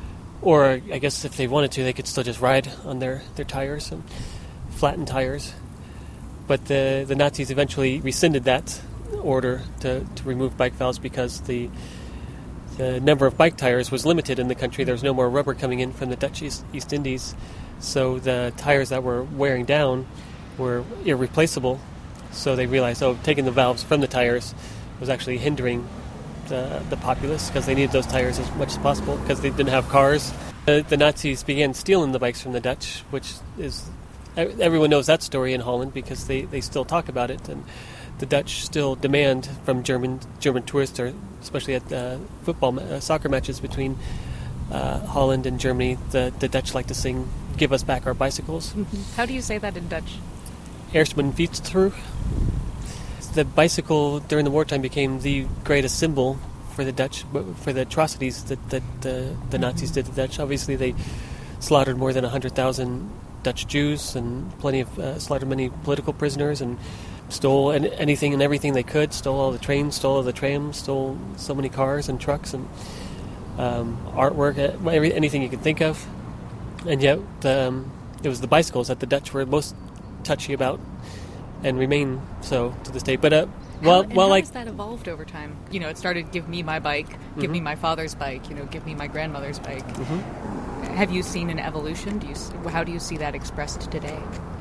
I guess if they wanted to, they could still just ride on their tires and flattened tires. But the Nazis eventually rescinded that order to remove bike valves because the number of bike tires was limited in the country. There was no more rubber coming in from the Dutch East Indies, so the tires that were wearing down were irreplaceable. So they realized, taking the valves from the tires was actually hindering the populace, because they needed those tires as much as possible because they didn't have cars. The Nazis began stealing the bikes from the Dutch, which is, everyone knows that story in Holland because they still talk about it, and the Dutch still demand from German tourists, or especially at soccer matches between Holland and Germany, the Dutch like to sing, "Give us back our bicycles." How do you say that in Dutch? Eerst mijn fiets terug. The bicycle during the wartime became the greatest symbol for the Dutch, for the atrocities that the Nazis did to the Dutch. Obviously, they slaughtered more than 100,000 Dutch Jews and slaughtered many political prisoners, and stole anything and everything they could. Stole all the trains, stole all the trams, stole so many cars and trucks and artwork, anything you could think of. And yet, it was the bicycles that the Dutch were most touchy about, and remain so to this day. But how has that evolved over time? It started, give me my bike, give me my father's bike, give me my grandmother's bike. Have you seen an evolution? How do you see that expressed today?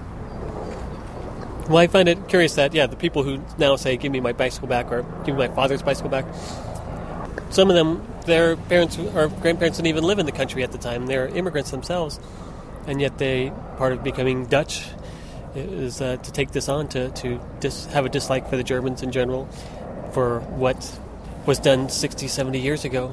Well, I find it curious that, the people who now say, give me my bicycle back, or give me my father's bicycle back, some of them, their parents or grandparents didn't even live in the country at the time. They're immigrants themselves, and yet part of becoming Dutch is to take this on, to have a dislike for the Germans in general, for what was done 60, 70 years ago.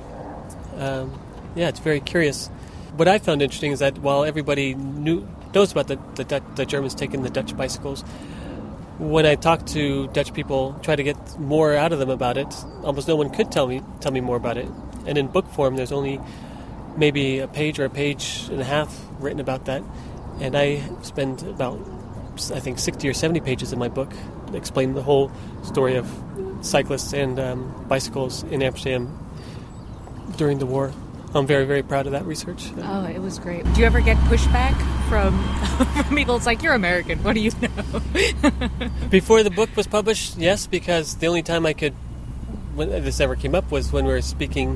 It's very curious. What I found interesting is that while everybody knows about the Germans taking the Dutch bicycles, when I talked to Dutch people, try to get more out of them about it, almost no one could tell me more about it. And in book form, there's only maybe a page or a page and a half written about that. And I spend about, I think, 60 or 70 pages in my book explaining the whole story of cyclists and bicycles in Amsterdam during the war. I'm very, very proud of that research. Oh, it was great. Do you ever get pushback from people? It's like, you're American, what do you know? Before the book was published, yes, because the only time when this ever came up was when we were speaking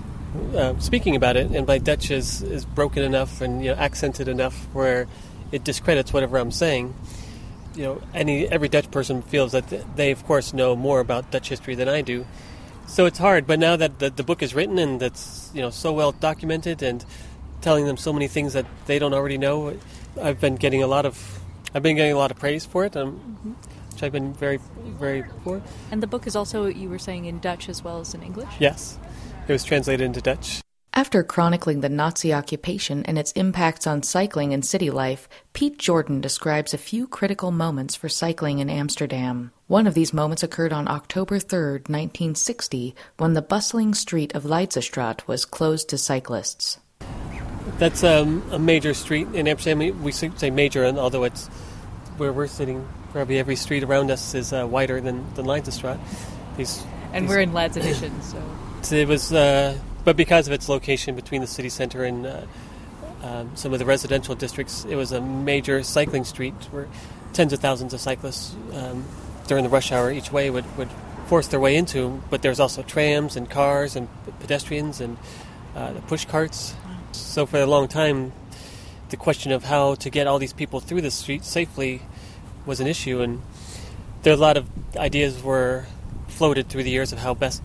about it, and my Dutch is broken enough and accented enough where it discredits whatever I'm saying. Every Dutch person feels that they, of course, know more about Dutch history than I do. So it's hard, but now that the book is written and that's so well documented and telling them so many things that they don't already know, I've been getting a lot of praise for it, which I've been very, very for. And the book is also, you were saying, in Dutch as well as in English? Yes, it was translated into Dutch. After chronicling the Nazi occupation and its impacts on cycling and city life, Pete Jordan describes a few critical moments for cycling in Amsterdam. One of these moments occurred on October 3rd, 1960, when the bustling street of Leidsestraat was closed to cyclists. That's a major street in Amsterdam. We say major, and although it's where we're sitting, probably every street around us is wider than Leidsestraat. We're in Lads Edition, so... It was... But because of its location between the city center and some of the residential districts, it was a major cycling street where tens of thousands of cyclists during the rush hour each way would force their way into. But there's also trams and cars and pedestrians and the push carts. So for a long time, the question of how to get all these people through the street safely was an issue, and there are a lot of ideas were floated through the years of how best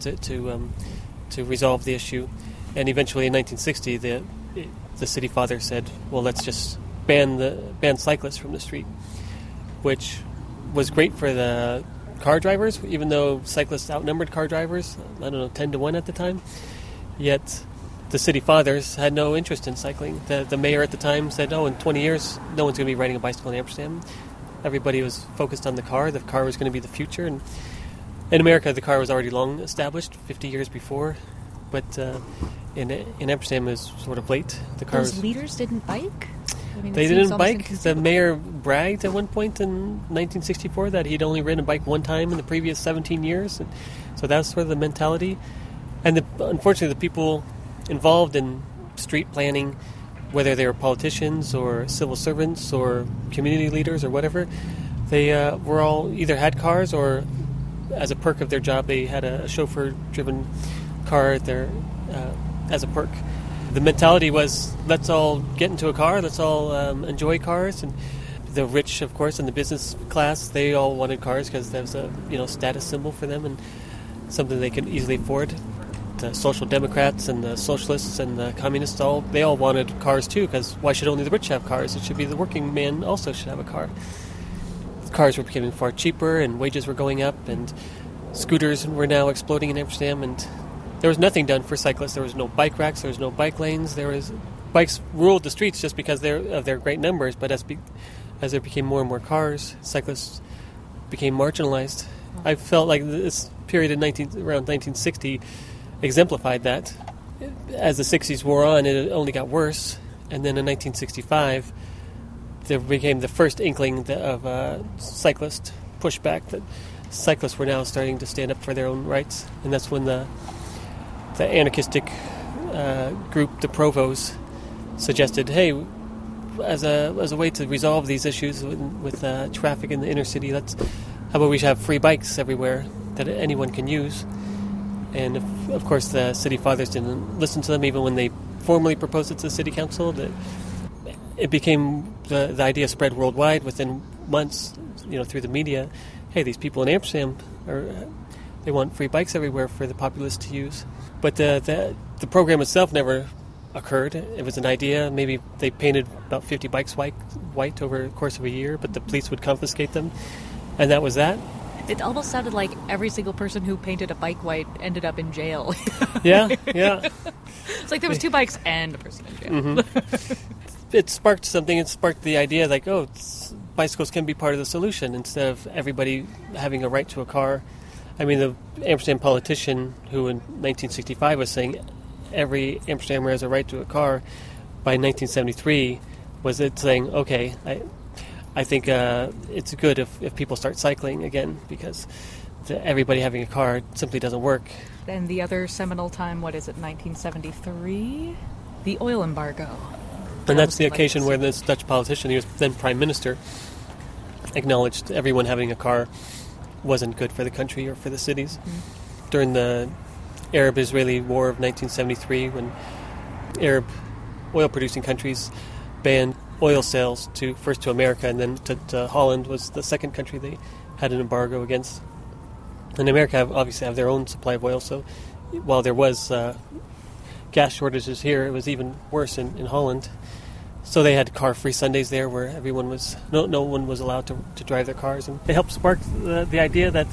to resolve the issue. And eventually in 1960, the city father said, well, let's just ban cyclists from the street, which was great for the car drivers, even though cyclists outnumbered car drivers, 10-1 at the time. Yet the city fathers had no interest in cycling. The mayor at the time said, in 20 years, no one's going to be riding a bicycle in Amsterdam. Everybody was focused on the car. The car was going to be the future. And in America, the car was already long established, 50 years before. But in Amsterdam, it was sort of late. The cars. Those leaders didn't bike? They didn't bike. The mayor bragged at one point in 1964 that he'd only ridden a bike one time in the previous 17 years. And so that was sort of the mentality. And unfortunately, the people involved in street planning, whether they were politicians or civil servants or community leaders or whatever, they were all either had cars or, as a perk of their job, they had a chauffeur-driven car there as a perk. The mentality was, let's all get into a car, let's all enjoy cars. And the rich, of course, and the business class, they all wanted cars because that was a status symbol for them and something they could easily afford. The Social Democrats and the Socialists and the Communists, they all wanted cars too, because why should only the rich have cars? It should be the working man also should have a car. Cars were becoming far cheaper and wages were going up and scooters were now exploding in Amsterdam, and there was nothing done for cyclists. There was no bike racks, there was no bike lanes, bikes ruled the streets just because of their great numbers, but as there became more and more cars, cyclists became marginalized. I felt like this period in around 1960 exemplified that. As the 60s wore on, it only got worse, and then in 1965 there became the first inkling of cyclist pushback, that cyclists were now starting to stand up for their own rights, and that's when the anarchistic group, the Provos, suggested, hey, as a way to resolve these issues with traffic in the inner city, how about we should have free bikes everywhere that anyone can use. And of course, the city fathers didn't listen to them, even when they formally proposed it to the city council. That it became the idea spread worldwide within months, through the media. Hey, these people in Amsterdam they want free bikes everywhere for the populace to use. But the program itself never occurred. It was an idea. Maybe they painted about 50 bikes white over the course of a year, but the police would confiscate them, and that was that. It almost sounded like every single person who painted a bike white ended up in jail. Yeah. It's like there was two bikes and a person in jail. Mm-hmm. It sparked something. It sparked the idea like, bicycles can be part of the solution instead of everybody having a right to a car. I mean, the Amsterdam politician who in 1965 was saying every Amsterdamer has a right to a car, by 1973 was it saying, okay, I think it's good if people start cycling again, because everybody having a car simply doesn't work. And the other seminal time, 1973? The oil embargo. And that's the occasion where this Dutch politician, he was then prime minister, acknowledged everyone having a car wasn't good for the country or for the cities. Mm-hmm. During the Arab-Israeli War of 1973, when Arab oil-producing countries banned oil sales first to America and then to Holland, was the second country they had an embargo against. And America obviously have their own supply of oil, so while there was gas shortages here, it was even worse in Holland. So they had car-free Sundays there, where everyone was no one was allowed to drive their cars, and it helped spark the idea that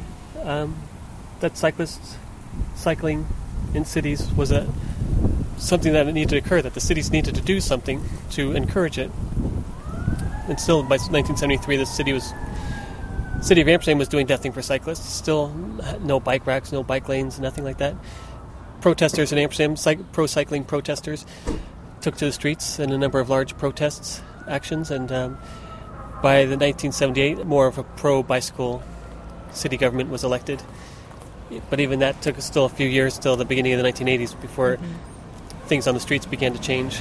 cyclists cycling in cities was something that needed to occur, that the cities needed to do something to encourage it. And still, by 1973, the city of Amsterdam was doing nothing for cyclists. Still, no bike racks, no bike lanes, nothing like that. Protesters in Amsterdam, pro-cycling protesters, took to the streets in a number of large actions, and by the 1978, more of a pro-bicycle city government was elected. But even that took still a few years, till the beginning of the 1980s, before things on the streets began to change.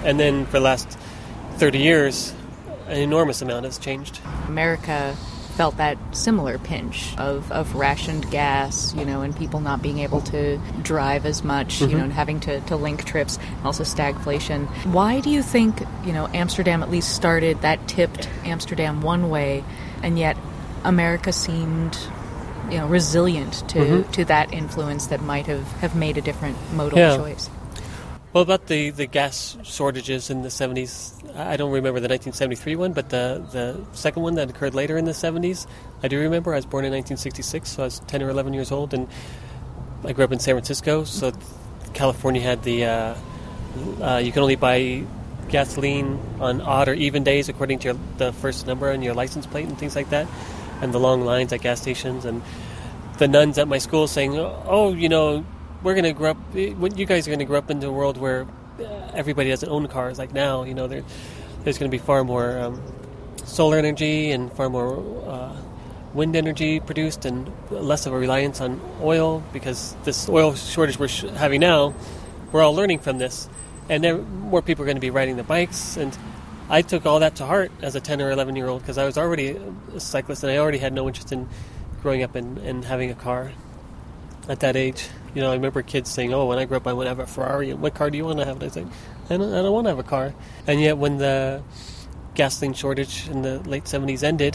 And then for the last 30 years, an enormous amount has changed. America felt that similar pinch of rationed gas, and people not being able to drive as much, and having to link trips, also stagflation. Why do you think, Amsterdam at least started, that tipped Amsterdam one way, and yet America seemed, resilient to that influence that might have made a different modal choice? Well, about the gas shortages in the 70s, I don't remember the 1973 one, but the second one that occurred later in the 70s, I do remember. I was born in 1966, so I was 10 or 11 years old, and I grew up in San Francisco, so California had the, you can only buy gasoline on odd or even days according to the first number on your license plate and things like that, and the long lines at gas stations, and the nuns at my school saying, we're going to grow up, you guys are going to grow up into a world where everybody doesn't own cars like now. There's going to be far more solar energy and far more wind energy produced and less of a reliance on oil, because this oil shortage we're having now, we're all learning from this. And more people are going to be riding the bikes. And I took all that to heart as a 10 or 11-year-old because I was already a cyclist and I already had no interest in growing up and having a car at that age. I remember kids saying, when I grow up I want to have a Ferrari. What car do you want to have? And I was like, I don't want to have a car. And yet when the gasoline shortage in the late 70s ended,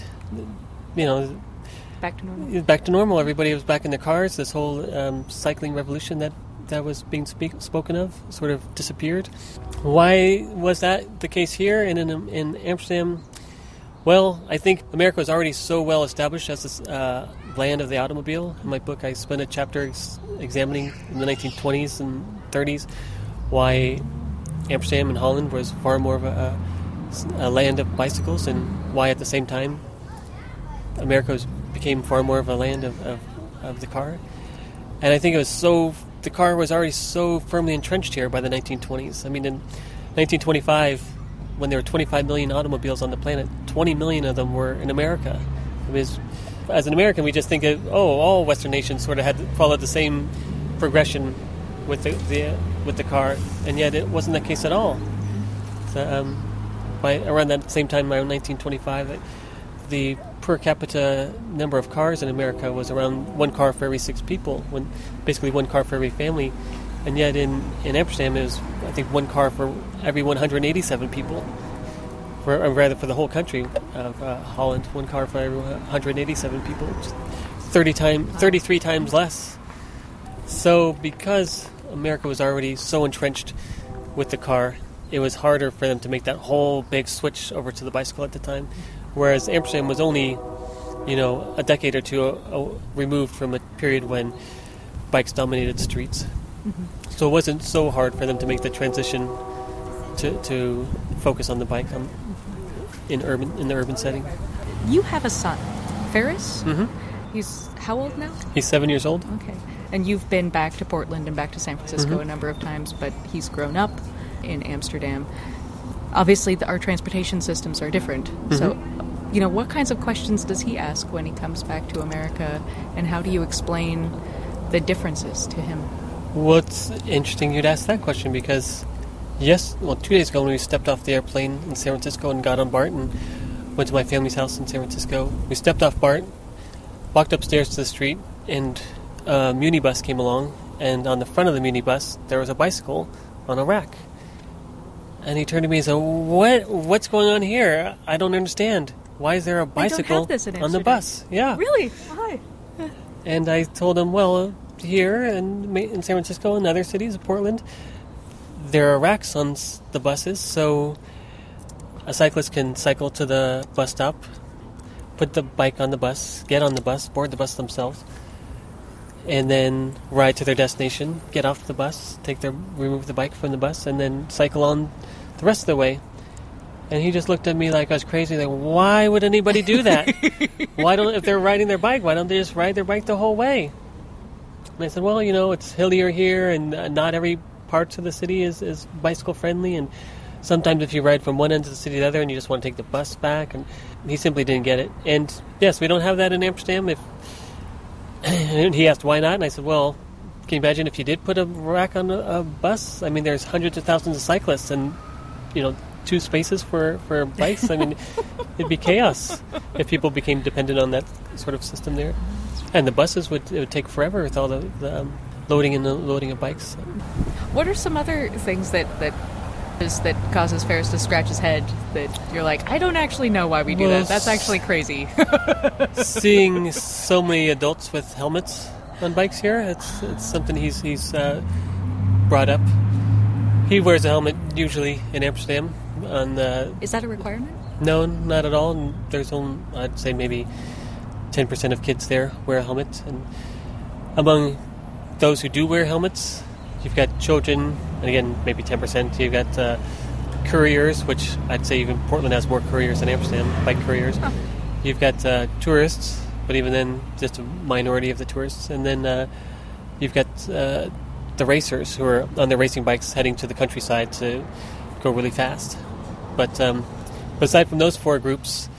back to normal. Back to normal. Everybody was back in their cars. This whole cycling revolution that was being spoken of sort of disappeared. Why was that the case here and in Amsterdam? Well, I think America was already so well established as this land of the automobile. In my book, I spent a chapter examining in the 1920s and 30s why Amsterdam and Holland was far more of a land of bicycles, and why at the same time America became far more of a land of the car. And I think the car was already so firmly entrenched here by the 1920s. I mean, in 1925, when there were 25 million automobiles on the planet, 20 million of them were in America. As an American, we just think of, all Western nations sort of had followed the same progression with the car, and yet it wasn't the case at all. So, by around that same time, around 1925, the per capita number of cars in America was around one car for every 6 people, basically one car for every family. And yet in Amsterdam, it was, I think, one car for every 187 people. Or rather, for the whole country of Holland, one car for every 187 people, just 33 times less. So because America was already so entrenched with the car, it was harder for them to make that whole big switch over to the bicycle at the time. Whereas Amsterdam was only, a decade or two removed from a period when bikes dominated streets. Mm-hmm. So it wasn't so hard for them to make the transition to focus on the bike in the urban setting. You have a son, Ferris? Mm-hmm. He's how old now? He's 7 years old. Okay. And you've been back to Portland and back to San Francisco a number of times, but he's grown up in Amsterdam. Obviously, our transportation systems are different. Mm-hmm. So, what kinds of questions does he ask when he comes back to America, and how do you explain the differences to him? Well, it's interesting you'd ask that question because, 2 days ago when we stepped off the airplane in San Francisco and got on BART and went to my family's house in San Francisco, we stepped off BART, walked upstairs to the street, and a Muni bus came along, and on the front of the Muni bus there was a bicycle on a rack. And he turned to me and said, what's going on here? I don't understand. Why is there a bicycle on the bus? Yeah. Really? Why? And I told him, here in San Francisco and other cities, Portland, there are racks on the buses, so a cyclist can cycle to the bus stop, put the bike on the bus, get on the bus, board the bus themselves, and then ride to their destination, get off the bus, remove the bike from the bus, and then cycle on the rest of the way. And he just looked at me like I was crazy, like, why would anybody do that? If they're riding their bike, why don't they just ride their bike the whole way? And I said, it's hillier here, and not every parts of the city is bicycle friendly, and sometimes if you ride from one end of the city to the other and you just want to take the bus back, and he simply didn't get it. And yes, we don't have that in Amsterdam. And he asked why not, and I said, can you imagine if you did put a rack on a bus? I mean, there's hundreds of thousands of cyclists, and 2 spaces for bikes. I mean, it'd be chaos if people became dependent on that sort of system there. And the buses it would take forever with all the loading and unloading of bikes. What are some other things that causes Ferris to scratch his head that you're like, I don't actually know why we do that. That's actually crazy. Seeing so many adults with helmets on bikes here, it's something he's brought up. He wears a helmet usually in Amsterdam. Is that a requirement? No, not at all. And there's only, I'd say maybe 10% of kids there wear a helmet. And among those who do wear helmets, you've got children, and again, maybe 10%. You've got couriers, which I'd say even Portland has more couriers than Amsterdam, bike couriers. Huh. You've got tourists, but even then, just a minority of the tourists. And then you've got the racers who are on their racing bikes heading to the countryside to go really fast. But aside from those 4 groups,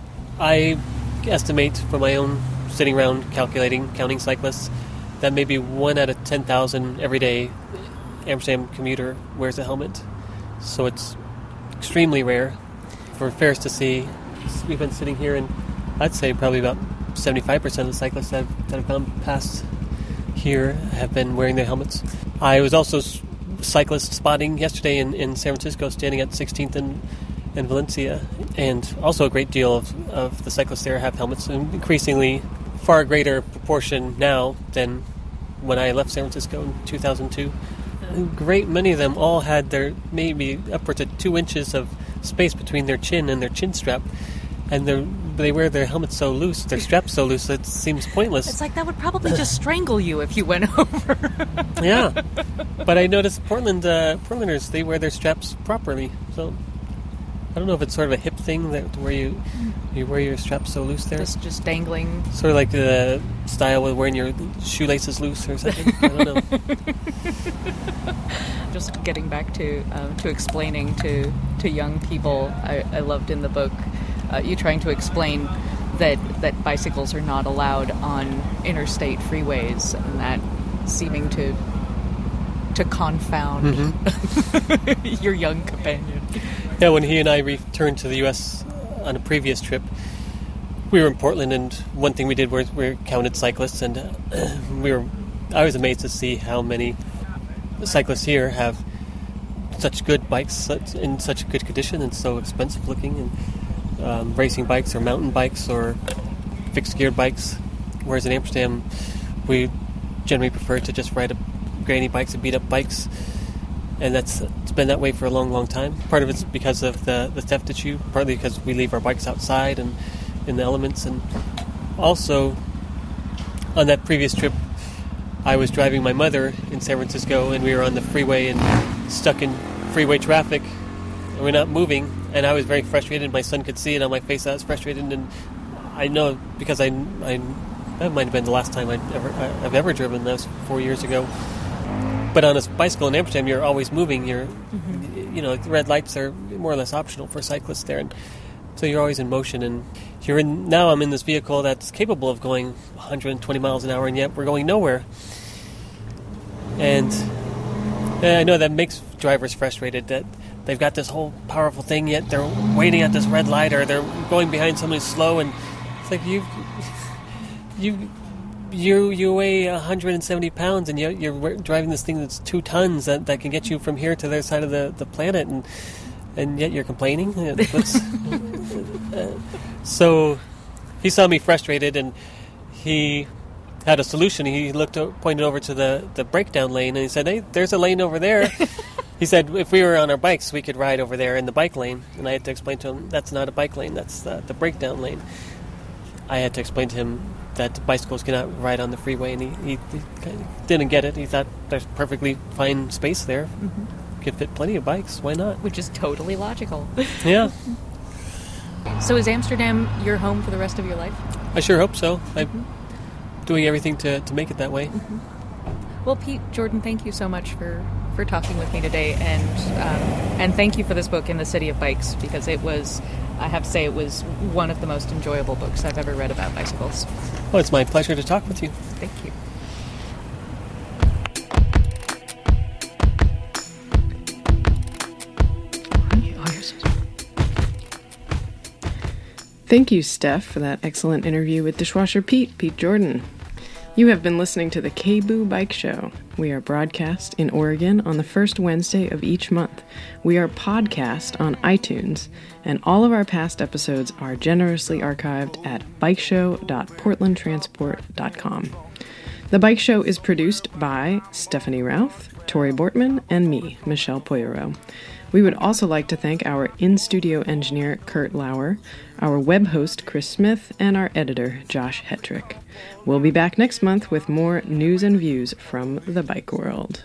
I estimate from my own sitting around calculating, counting cyclists, that maybe 1 out of 10,000 every day Amsterdam commuter wears a helmet. So it's extremely rare for Ferris to see. We've been sitting here, and I'd say probably about 75% of the cyclists that have gone past here have been wearing their helmets. I was also cyclist spotting yesterday in San Francisco, standing at 16th and Valencia, and also a great deal of the cyclists there have helmets, and increasingly far greater proportion now than when I left San Francisco in 2002. A great many of them all had their maybe upwards of 2 inches of space between their chin and their chin strap, and they wear their helmets so loose, their straps so loose, that it seems pointless. It's like that would probably just strangle you if you went over. Yeah, but I noticed Portlanders, they wear their straps properly, so I don't know if it's sort of a hip thing where you wear your straps so loose there. Just dangling. Sort of like the style with wearing your shoelaces loose or something. I don't know. Just getting back to explaining to young people, I loved in the book you trying to explain that bicycles are not allowed on interstate freeways, and that seeming to confound your young companion. Yeah, when he and I returned to the U.S. on a previous trip, we were in Portland, and one thing we did was we counted cyclists, and I was amazed to see how many cyclists here have such good bikes in such good condition and so expensive looking, and racing bikes or mountain bikes or fixed geared bikes, whereas in Amsterdam we generally prefer to just ride granny bikes and beat up bikes. And it's been that way for a long, long time. Part of it's because of the theft issue, partly because we leave our bikes outside and in the elements. And also, on that previous trip, I was driving my mother in San Francisco, and we were on the freeway and stuck in freeway traffic, and we're not moving. And I was very frustrated. My son could see it on my face. I was frustrated, and I know because that might have been the last time I've ever driven. That was 4 years ago. But on a bicycle in Amsterdam, you're always moving. The red lights are more or less optional for cyclists there, and so you're always in motion. And now I'm in this vehicle that's capable of going 120 miles an hour, and yet we're going nowhere. And I know that makes drivers frustrated that they've got this whole powerful thing, yet they're waiting at this red light, or they're going behind somebody slow, and it's like you weigh 170 pounds, and you're driving this thing that's 2 tons that can get you from here to the other side of the planet, and yet you're complaining. So he saw me frustrated, and he had a solution. He pointed over to the breakdown lane, and he said, "Hey, there's a lane over there." He said, "If we were on our bikes, we could ride over there in the bike lane." And I had to explain to him, that's not a bike lane, that's the breakdown lane. I had to explain to him that bicycles cannot ride on the freeway, and he didn't get it. He thought there's perfectly fine space there. Mm-hmm. Could fit plenty of bikes. Why not? Which is totally logical. Yeah. So is Amsterdam your home for the rest of your life? I sure hope so. I'm doing everything to make it that way. Mm-hmm. Well, Pete, Jordan, thank you so much for talking with me today, and thank you for this book, In the City of Bikes, because it was, I have to say, it was one of the most enjoyable books I've ever read about bicycles. Well, it's my pleasure to talk with you. Thank you. Thank you, Steph, for that excellent interview with dishwasher Pete Jordan. You have been listening to the KBOO Bike Show. We are broadcast in Oregon on the first Wednesday of each month. We are podcast on iTunes, and all of our past episodes are generously archived at bikeshow.portlandtransport.com. The Bike Show is produced by Stephanie Routh, Tori Bortman, and me, Michelle Poyero. We would also like to thank our in-studio engineer, Kurt Lauer, our web host, Chris Smith, and our editor, Josh Hetrick. We'll be back next month with more news and views from the bike world.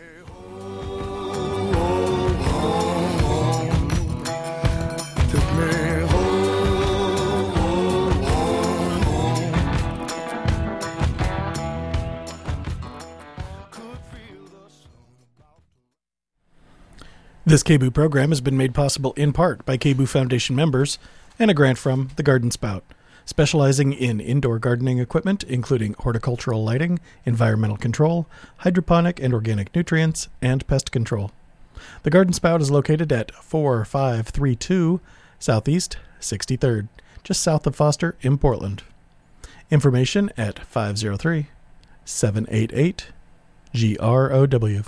This KBOO program has been made possible in part by KBOO Foundation members and a grant from the Garden Spout, specializing in indoor gardening equipment, including horticultural lighting, environmental control, hydroponic and organic nutrients, and pest control. The Garden Spout is located at 4532 Southeast 63rd, just south of Foster in Portland. Information at 503-788-GROW.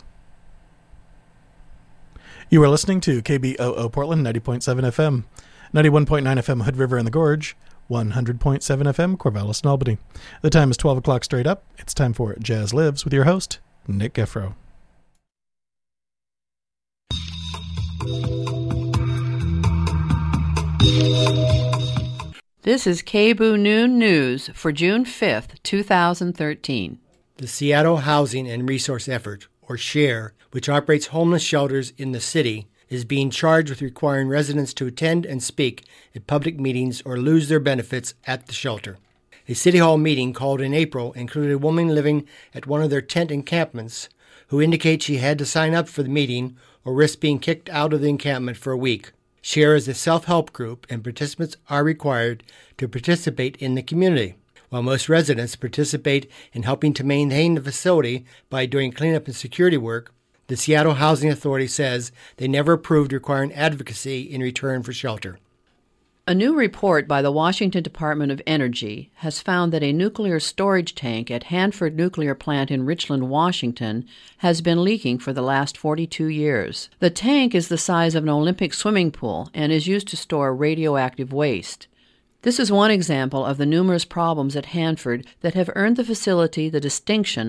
You are listening to KBOO Portland 90.7 FM, 91.9 FM Hood River and the Gorge, 100.7 FM Corvallis and Albany. The time is 12 o'clock straight up. It's time for Jazz Lives with your host, Nick Geffro. This is KBOO Noon News for June 5th, 2013. The Seattle Housing and Resource Effort, or SHARE, which operates homeless shelters in the city, is being charged with requiring residents to attend and speak at public meetings or lose their benefits at the shelter. A City Hall meeting called in April included a woman living at one of their tent encampments who indicated she had to sign up for the meeting or risk being kicked out of the encampment for a week. SHARE is a self-help group, and participants are required to participate in the community. While most residents participate in helping to maintain the facility by doing cleanup and security work, the Seattle Housing Authority says they never approved requiring advocacy in return for shelter. A new report by the Washington Department of Energy has found that a nuclear storage tank at Hanford Nuclear Plant in Richland, Washington, has been leaking for the last 42 years. The tank is the size of an Olympic swimming pool and is used to store radioactive waste. This is one example of the numerous problems at Hanford that have earned the facility the distinction